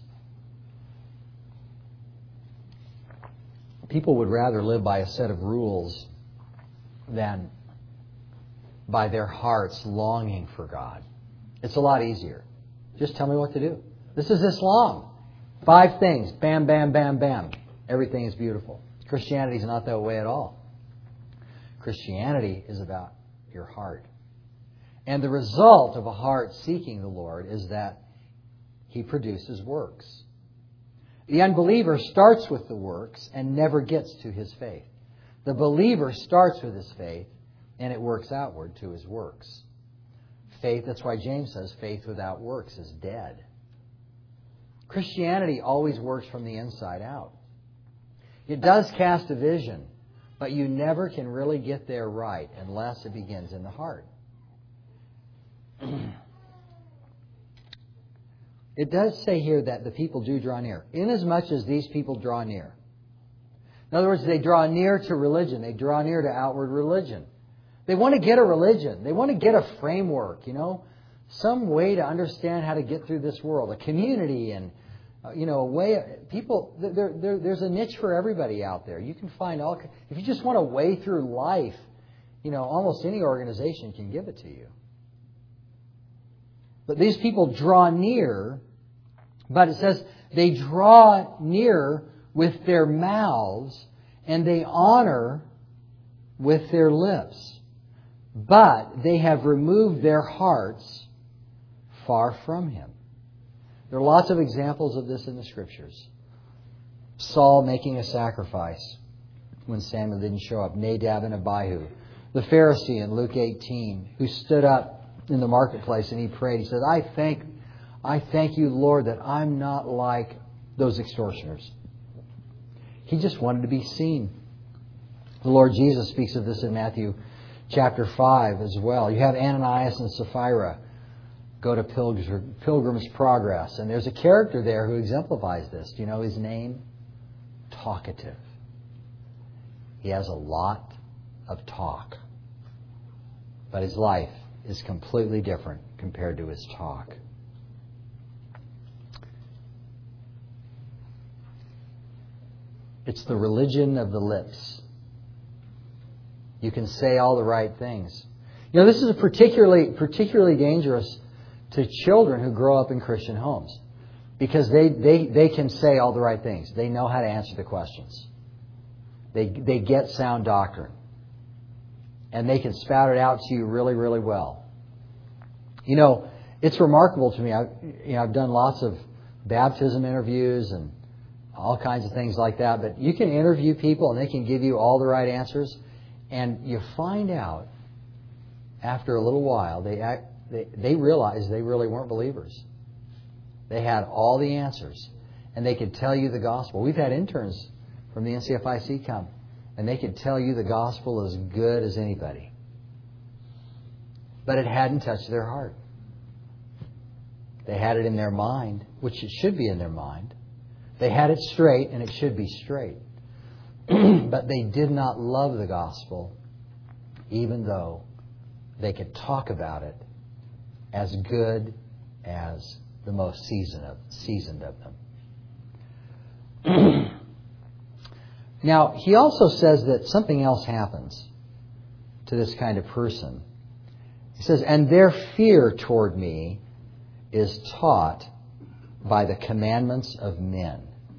People would rather live by a set of rules than by their hearts longing for God. It's a lot easier. Just tell me what to do. This is Islam. 5 things. Bam, bam, bam, bam. Everything is beautiful. Christianity is not that way at all. Christianity is about your heart. And the result of a heart seeking the Lord is that He produces works. The unbeliever starts with the works and never gets to his faith. The believer starts with his faith and it works outward to his works. Faith, that's why James says, faith without works is dead. Christianity always works from the inside out. It does cast a vision, but you never can really get there right unless it begins in the heart. It does say here that the people do draw near, inasmuch as these people draw near. In other words, they draw near to religion. They draw near to outward religion. They want to get a religion. They want to get a framework, some way to understand how to get through this world, a community and, a way. People, there's a niche for everybody out there. You can find if you just want a way through life, almost any organization can give it to you. But these people draw near, but it says they draw near with their mouths and they honor with their lips. But they have removed their hearts far from Him. There are lots of examples of this in the Scriptures. Saul making a sacrifice when Samuel didn't show up. Nadab and Abihu. The Pharisee in Luke 18 who stood up in the marketplace and he prayed. He said, I thank you, Lord, that I'm not like those extortioners. He just wanted to be seen. The Lord Jesus speaks of this in Matthew chapter 5 as well. You have Ananias and Sapphira go to Pilgrim's Progress. And there's a character there who exemplifies this. Do you know his name? Talkative. He has a lot of talk. But his life is completely different compared to his talk. It's the religion of the lips. You can say all the right things. This is particularly dangerous to children who grow up in Christian homes. Because they can say all the right things. They know how to answer the questions. They get sound doctrine. And they can spout it out to you really, really well. It's remarkable to me. I've done lots of baptism interviews and all kinds of things like that. But you can interview people and they can give you all the right answers. And you find out after a little while, they realize they really weren't believers. They had all the answers. And they could tell you the gospel. We've had interns from the NCFIC come. And they could tell you the gospel as good as anybody. But it hadn't touched their heart. They had it in their mind, which it should be in their mind. They had it straight, and it should be straight. But they did not love the gospel, even though they could talk about it as good as the most seasoned of them. Now, he also says that something else happens to this kind of person. He says, and their fear toward me is taught by the commandments of men.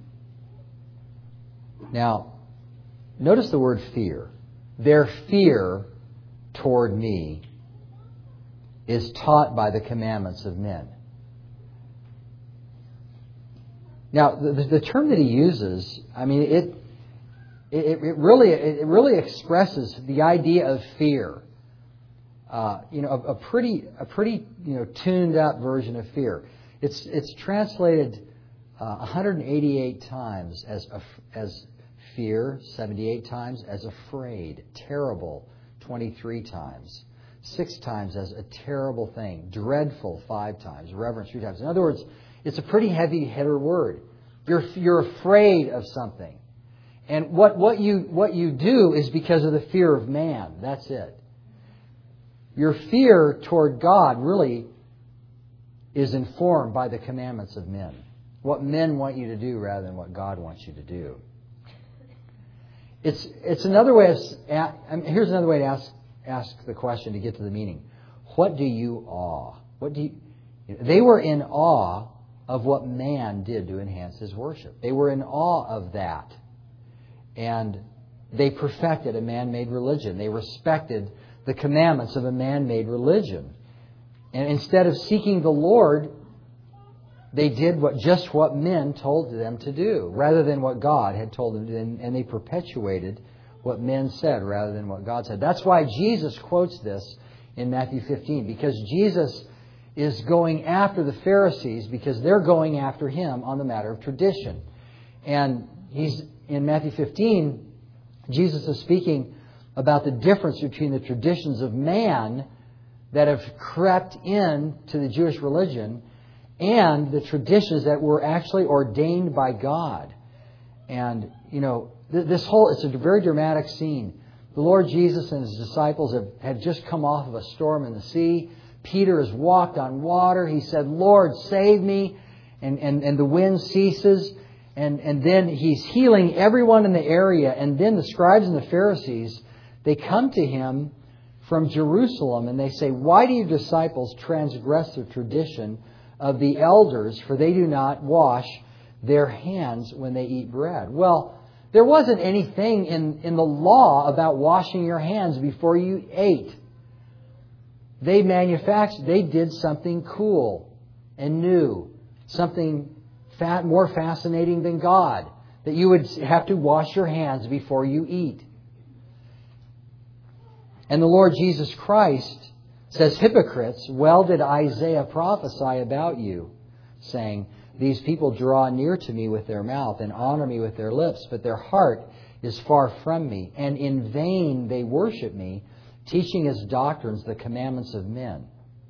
Now, notice the word fear. Their fear toward me is taught by the commandments of men. Now, the term that he uses, I mean, it really expresses the idea of fear. A pretty tuned out version of fear. It's translated 188 times as fear, 78 times as afraid, terrible, 23 times, 6 times as a terrible thing, dreadful 5 times, reverence 3 times. In other words, it's a pretty heavy hitter word. You're afraid of something, and what you do is because of the fear of man. That's it. Your fear toward God really is informed by the commandments of men. What men want you to do rather than what God wants you to do. It's another way of here's another way to ask the question to get to the meaning. What do you awe? They were in awe of what man did to enhance his worship. They were in awe of that. And they perfected a man-made religion. They respected the commandments of a man-made religion. And instead of seeking the Lord, they did what men told them to do, rather than what God had told them to do. And they perpetuated what men said rather than what God said. That's why Jesus quotes this in Matthew 15, because Jesus is going after the Pharisees because they're going after Him on the matter of tradition. And he's in Matthew 15, Jesus is speaking about the difference between the traditions of man that have crept into the Jewish religion and the traditions that were actually ordained by God. And, it's a very dramatic scene. The Lord Jesus and His disciples have just come off of a storm in the sea. Peter has walked on water. He said, "Lord, save me." And the wind ceases. And then He's healing everyone in the area. And then the scribes and the Pharisees, they come to Him from Jerusalem and they say, "Why do your disciples transgress the tradition of the elders, for they do not wash their hands when they eat bread?" Well, there wasn't anything in the law about washing your hands before you ate. They did something cool and new, something more fascinating than God, that you would have to wash your hands before you eat. And the Lord Jesus Christ says, "Hypocrites, well did Isaiah prophesy about you, saying, 'These people draw near to me with their mouth and honor me with their lips, but their heart is far from me, and in vain they worship me, teaching as doctrines the commandments of men.'"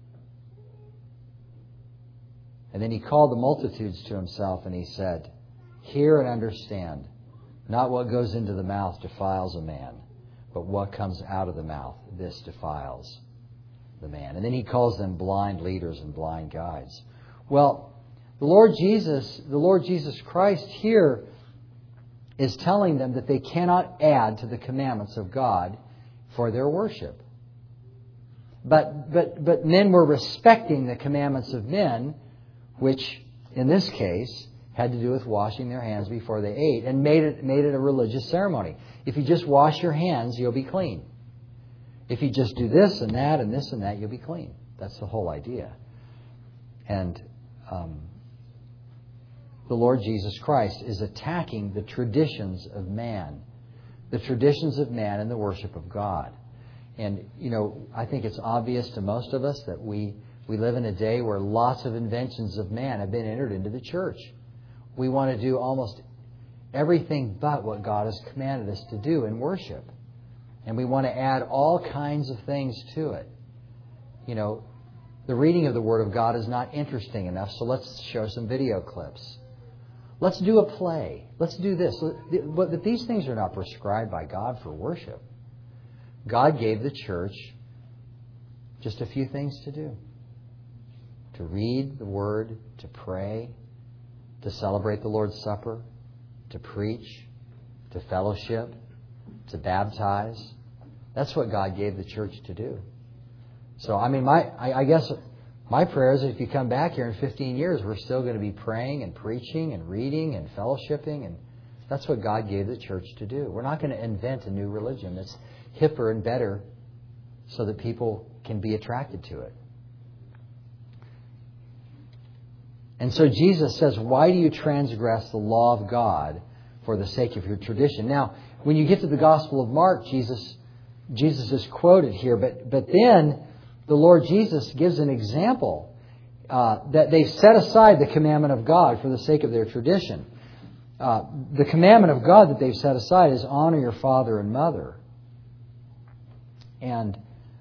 And then He called the multitudes to Himself and He said, "Hear and understand. Not what goes into the mouth defiles a man, but what comes out of the mouth, this defiles the man." And then He calls them blind leaders and blind guides. Well, the Lord Jesus Christ here is telling them that they cannot add to the commandments of God for their worship. But men were respecting the commandments of men, which in this case had to do with washing their hands before they ate, and made it a religious ceremony. If you just wash your hands, you'll be clean. If you just do this and that and this and that, you'll be clean. That's the whole idea. And the Lord Jesus Christ is attacking the traditions of man. The traditions of man and the worship of God. And, I think it's obvious to most of us that we live in a day where lots of inventions of man have been entered into the church. We want to do almost everything but what God has commanded us to do in worship. And we want to add all kinds of things to it. The reading of the Word of God is not interesting enough, so let's show some video clips. Let's do a play. Let's do this. But these things are not prescribed by God for worship. God gave the church just a few things to do. To read the Word, to pray, to celebrate the Lord's Supper, to preach, to fellowship, to baptize. That's what God gave the church to do. So, I guess My prayer is that if you come back here in 15 years, we're still going to be praying and preaching and reading and fellowshipping. And that's what God gave the church to do. We're not going to invent a new religion that's hipper and better so that people can be attracted to it. And so Jesus says, why do you transgress the law of God for the sake of your tradition? Now, when you get to the Gospel of Mark, Jesus is quoted here, but then the Lord Jesus gives an example that they've set aside the commandment of God for the sake of their tradition. The commandment of God that they've set aside is honor your father and mother. And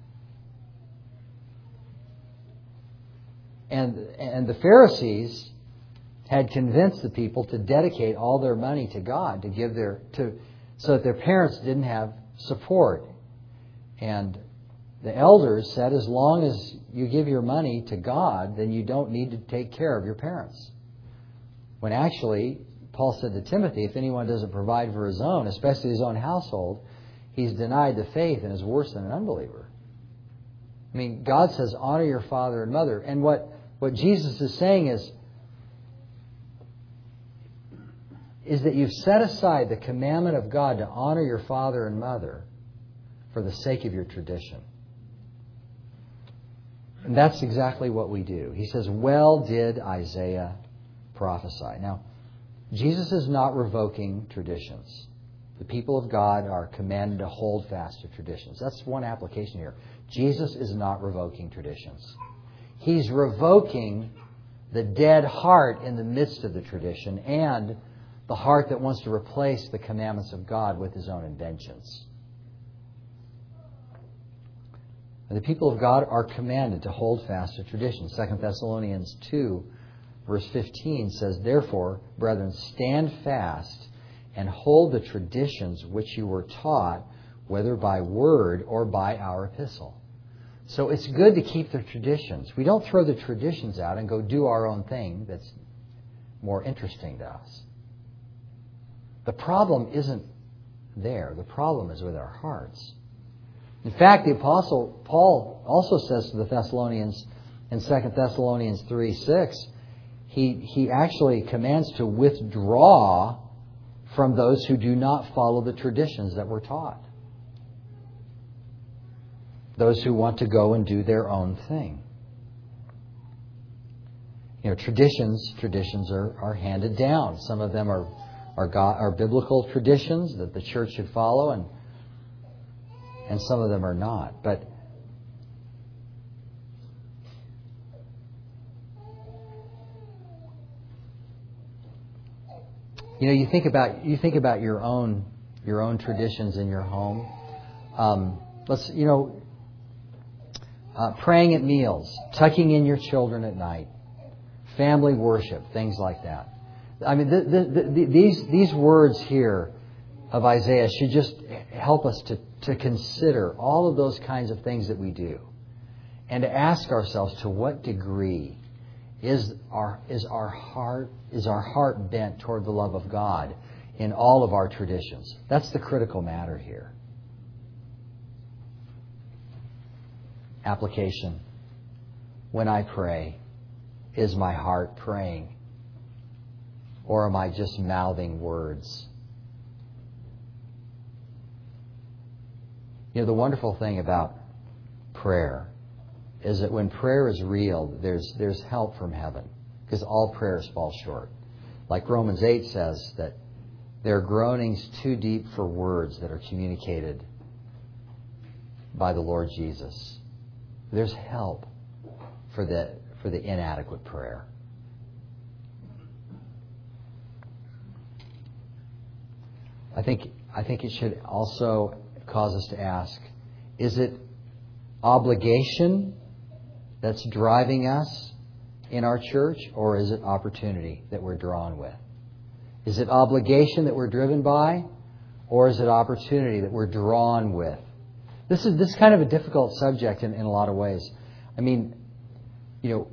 the Pharisees had convinced the people to dedicate all their money to God, so that their parents didn't have support. And the elders said, as long as you give your money to God, then you don't need to take care of your parents. When actually, Paul said to Timothy, if anyone doesn't provide for his own, especially his own household, he's denied the faith and is worse than an unbeliever. I mean, God says, honor your father and mother. And what Jesus is saying is that you've set aside the commandment of God to honor your father and mother for the sake of your tradition. And that's exactly what we do. He says, well did Isaiah prophesy. Now, Jesus is not revoking traditions. The people of God are commanded to hold fast to traditions. That's one application here. Jesus is not revoking traditions. He's revoking the dead heart in the midst of the tradition and the heart that wants to replace the commandments of God with his own inventions. And the people of God are commanded to hold fast to tradition. 2 Thessalonians 2, verse 15 says, therefore, brethren, stand fast and hold the traditions which you were taught, whether by word or by our epistle. So it's good to keep the traditions. We don't throw the traditions out and go do our own thing that's more interesting to us. The problem isn't there. The problem is with our hearts. In fact, the Apostle Paul also says to the Thessalonians in 2 Thessalonians 3:6, he actually commands to withdraw from those who do not follow the traditions that were taught. Those who want to go and do their own thing. You know, traditions are handed down. Some of them are biblical traditions that the church should follow, and some of them are not. But you know, you think about your own traditions in your home. Praying at meals, tucking in your children at night, family worship, things like that. I mean, these words here of Isaiah should just help us to consider all of those kinds of things that we do, and to ask ourselves, to what degree is our heart bent toward the love of God in all of our traditions? That's the critical matter here. Application. When I pray, is my heart praying? Or am I just mouthing words? You know, the wonderful thing about prayer is that when prayer is real, there's help from heaven, because all prayers fall short. Like Romans 8 says, that there are groanings too deep for words that are communicated by the Lord Jesus. There's help for the inadequate prayer. I think it should also cause us to ask, is it obligation that's driving us in our church, or is it opportunity that we're drawn with? Is it obligation that we're driven by, or is it opportunity that we're drawn with? This is kind of a difficult subject in a lot of ways. I mean, you know,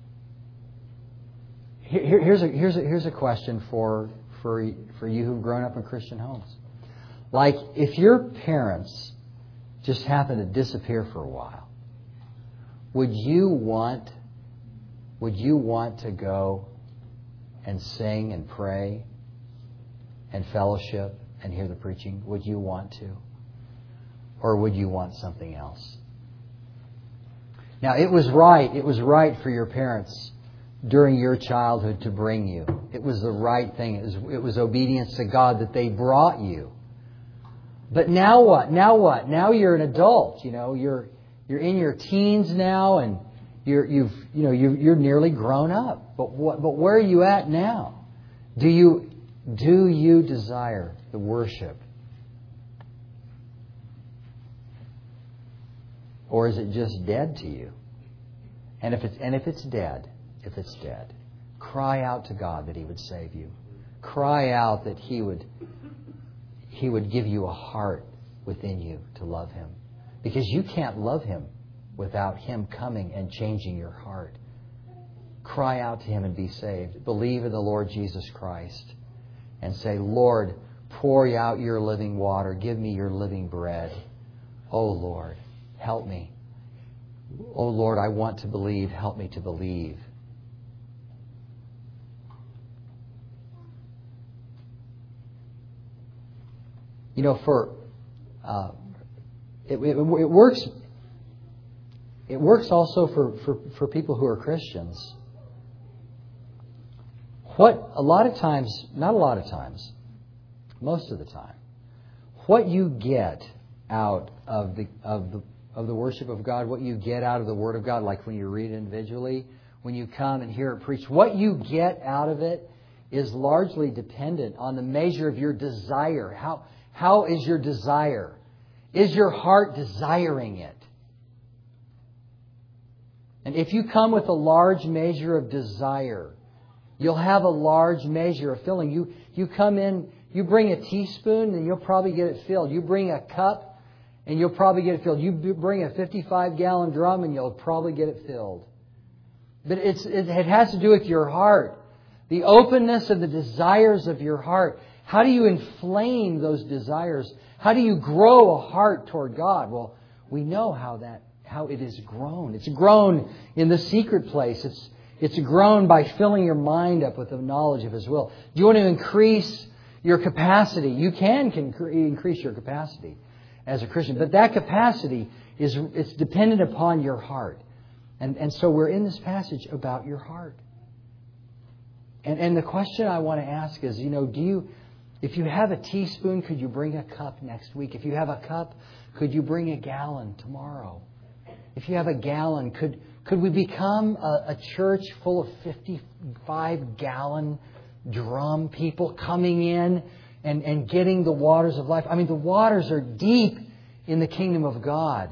here's a question for you who've grown up in Christian homes. Like, if your parents just happen to disappear for a while, would you want would you want to go and sing and pray and fellowship and hear the preaching? Would you want to? Or would you want something else? Now, it was right for your parents during your childhood to bring you. It was the right thing. It was obedience to God that they brought you. But now what? Now you're an adult. You're in your teens now, and you're nearly grown up. But where are you at now? Do you desire the worship? Or is it just dead to you? And if it's dead, cry out to God that He would save you. Cry out that He would give you a heart within you to love Him. Because you can't love Him without Him coming and changing your heart. Cry out to Him and be saved. Believe in the Lord Jesus Christ and say, Lord, pour out your living water. Give me your living bread. Oh, Lord, help me. Oh, Lord, I want to believe. Help me to believe. It works. It works also for people who are Christians. Most of the time, what you get out of the worship of God, what you get out of the Word of God, like when you read it individually, when you come and hear it preached, what you get out of it is largely dependent on the measure of your desire. How is your desire? Is your heart desiring it? And if you come with a large measure of desire, you'll have a large measure of filling. You come in, you bring a teaspoon and you'll probably get it filled. You bring a cup and you'll probably get it filled. You bring a 55-gallon drum and you'll probably get it filled. But it has to do with your heart. The openness of the desires of your heart. How do you inflame those desires? How do you grow a heart toward God? Well, we know how it is grown. It's grown in the secret place. It's grown by filling your mind up with the knowledge of His will. Do you want to increase your capacity? You can increase your capacity as a Christian, but that capacity it's dependent upon your heart. And so we're in this passage about your heart. And the question I want to ask is, if you have a teaspoon, could you bring a cup next week? If you have a cup, could you bring a gallon tomorrow? If you have a gallon, could we become a church full of 55-gallon drum people coming in and getting the waters of life? I mean, the waters are deep in the kingdom of God.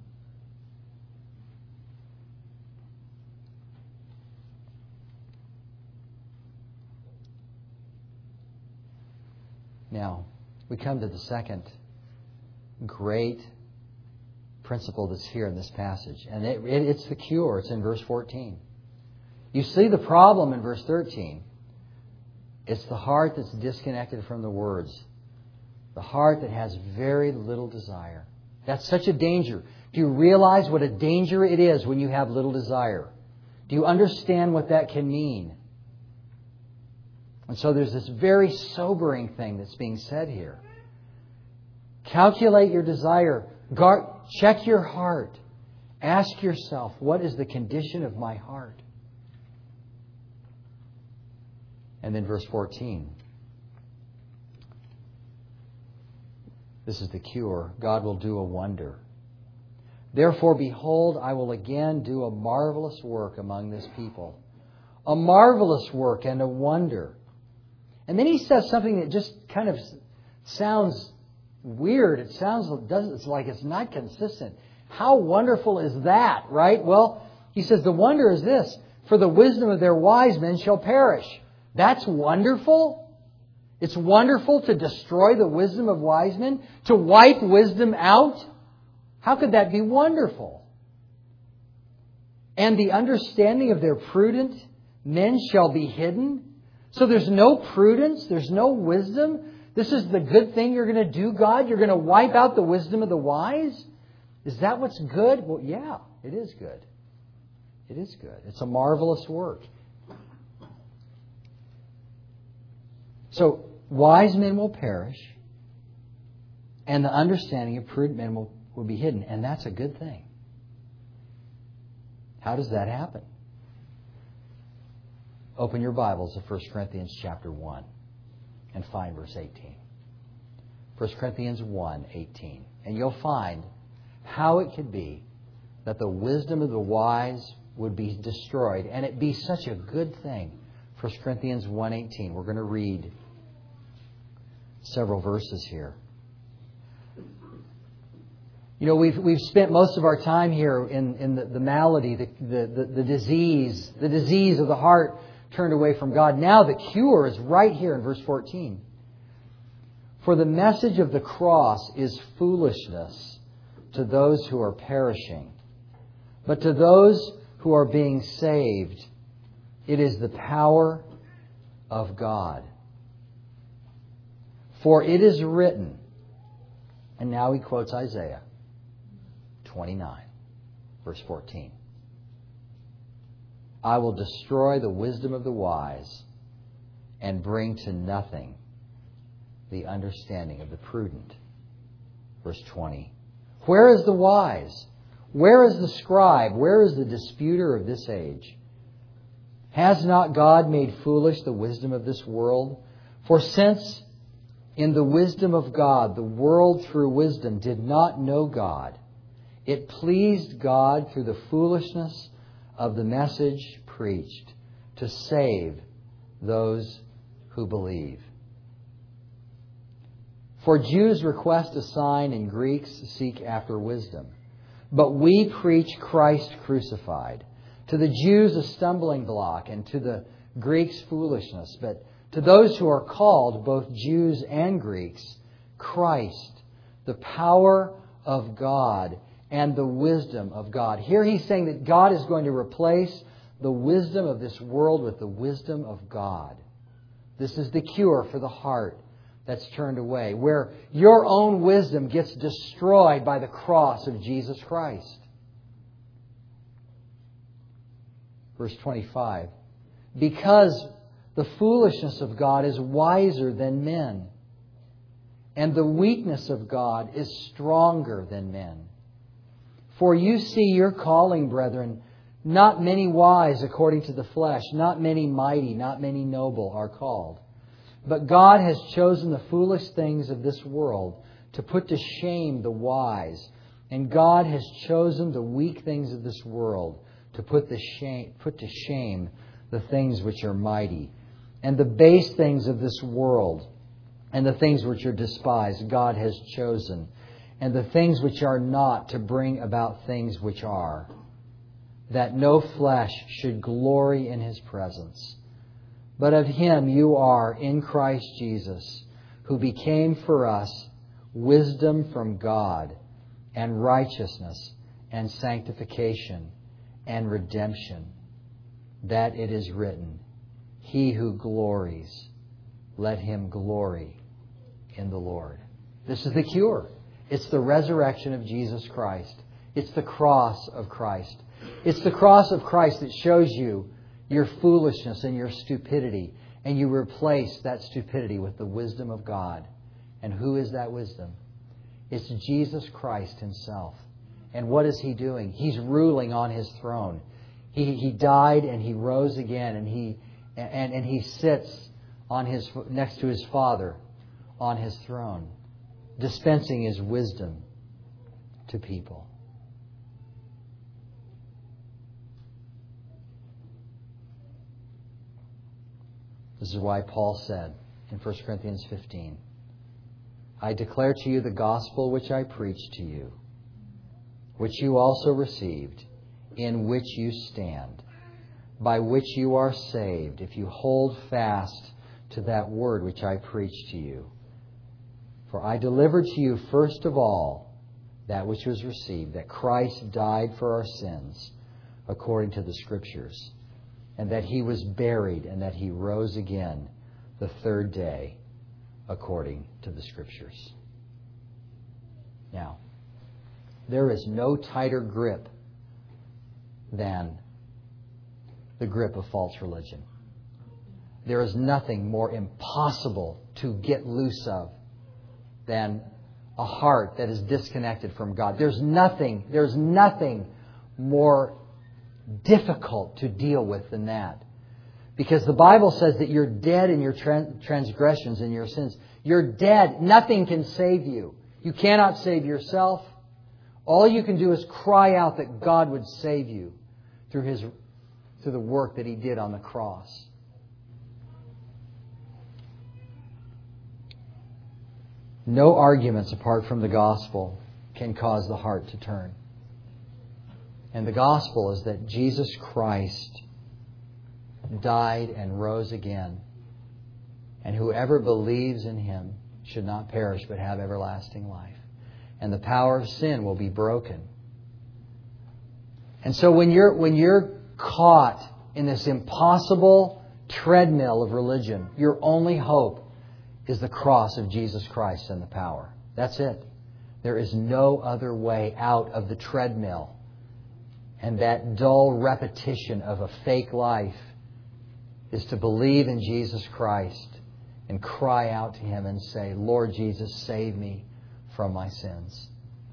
Now, we come to the second great principle that's here in this passage. And it's the cure. It's in verse 14. You see the problem in verse 13. It's the heart that's disconnected from the words. The heart that has very little desire. That's such a danger. Do you realize what a danger it is when you have little desire? Do you understand what that can mean? And so there's this very sobering thing that's being said here. Calculate your desire. Check your heart. Ask yourself, what is the condition of my heart? And then verse 14. This is the cure. God will do a wonder. Therefore, behold, I will again do a marvelous work among this people. A marvelous work and a wonder. And then He says something that just kind of sounds weird. It's like it's not consistent. How wonderful is that, right? Well, He says the wonder is this: for the wisdom of their wise men shall perish. That's wonderful. It's wonderful to destroy the wisdom of wise men, to wipe wisdom out. How could that be wonderful? And the understanding of their prudent men shall be hidden. So there's no prudence, there's no wisdom. This is the good thing you're going to do, God? You're going to wipe out the wisdom of the wise? Is that what's good? Well, yeah, it is good. It is good. It's a marvelous work. So, wise men will perish, and the understanding of prudent men will be hidden. And that's a good thing. How does that happen? Open your Bibles to 1 Corinthians chapter 1 and find verse 18. 1 Corinthians 1:18. And you'll find how it could be that the wisdom of the wise would be destroyed, and it be such a good thing. 1 Corinthians 1:18. We're going to read several verses here. You know, we've spent most of our time here in the malady, the disease of the heart turned away from God. Now the cure is right here in verse 14. For the message of the cross is foolishness to those who are perishing, but to those who are being saved, it is the power of God. For it is written, and now he quotes Isaiah 29, verse 14. I will destroy the wisdom of the wise and bring to nothing the understanding of the prudent. Verse 20. Where is the wise? Where is the scribe? Where is the disputer of this age? Has not God made foolish the wisdom of this world? For since in the wisdom of God, the world through wisdom did not know God, it pleased God through the foolishness of the message preached to save those who believe. For Jews request a sign and Greeks seek after wisdom. But we preach Christ crucified. To the Jews a stumbling block and to the Greeks foolishness. But to those who are called, both Jews and Greeks, Christ, the power of God and the wisdom of God. Here he's saying that God is going to replace the wisdom of this world with the wisdom of God. This is the cure for the heart that's turned away, where your own wisdom gets destroyed by the cross of Jesus Christ. Verse 25. Because the foolishness of God is wiser than men, and the weakness of God is stronger than men. For you see your calling, brethren, not many wise according to the flesh, not many mighty, not many noble are called. But God has chosen the foolish things of this world to put to shame the wise. And God has chosen the weak things of this world to put to shame the things which are mighty. And the base things of this world and the things which are despised God has chosen. And the things which are not to bring about things which are, that no flesh should glory in His presence. But of Him you are in Christ Jesus, who became for us wisdom from God, and righteousness, and sanctification, and redemption, that it is written, He who glories, let him glory in the Lord. This is the cure. It's the resurrection of Jesus Christ. It's the cross of Christ. It's the cross of Christ that shows you your foolishness and your stupidity, and you replace that stupidity with the wisdom of God. And who is that wisdom? It's Jesus Christ Himself. And what is He doing? He's ruling on His throne. He died and He rose again, and He sits on next to His Father on His throne, dispensing His wisdom to people. This is why Paul said in 1 Corinthians 15, I declare to you the gospel which I preached to you, which you also received, in which you stand, by which you are saved, if you hold fast to that word which I preached to you. For I delivered to you first of all that which was received, that Christ died for our sins, according to the Scriptures, and that He was buried, and that He rose again the third day, according to the Scriptures. Now, there is no tighter grip than the grip of false religion. There is nothing more impossible to get loose of than a heart that is disconnected from God. There's nothing more difficult to deal with than that. Because the Bible says that you're dead in your transgressions and your sins. You're dead. Nothing can save you. You cannot save yourself. All you can do is cry out that God would save you through the work that He did on the cross. No arguments apart from the gospel can cause the heart to turn. And the gospel is that Jesus Christ died and rose again. And whoever believes in Him should not perish but have everlasting life. And the power of sin will be broken. And so when you're caught in this impossible treadmill of religion, your only hope is the cross of Jesus Christ and the power. That's it. There is no other way out of the treadmill and that dull repetition of a fake life is to believe in Jesus Christ and cry out to Him and say, Lord Jesus, save me from my sins.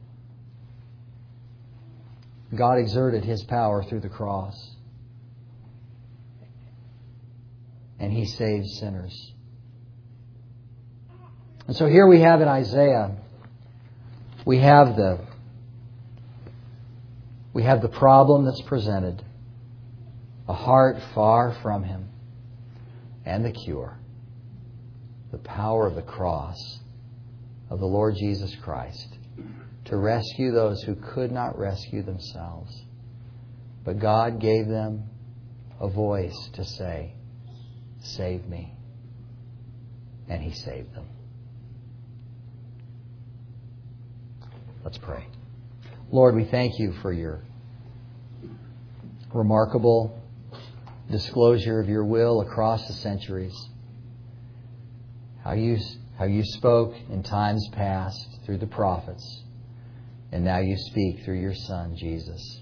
God exerted His power through the cross. And He saves sinners. And so here we have in Isaiah, we have the problem that's presented, a heart far from Him, and the cure, the power of the cross of the Lord Jesus Christ to rescue those who could not rescue themselves. But God gave them a voice to say, save me. And He saved them. Let's pray. Lord, we thank You for Your remarkable disclosure of Your will across the centuries. How you spoke in times past through the prophets, and now You speak through Your Son, Jesus.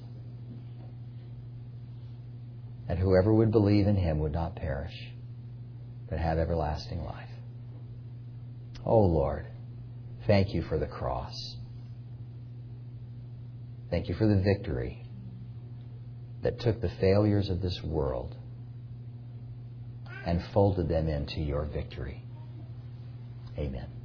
That whoever would believe in Him would not perish, but have everlasting life. Oh Lord, thank You for the cross. Thank You for the victory that took the failures of this world and folded them into Your victory. Amen.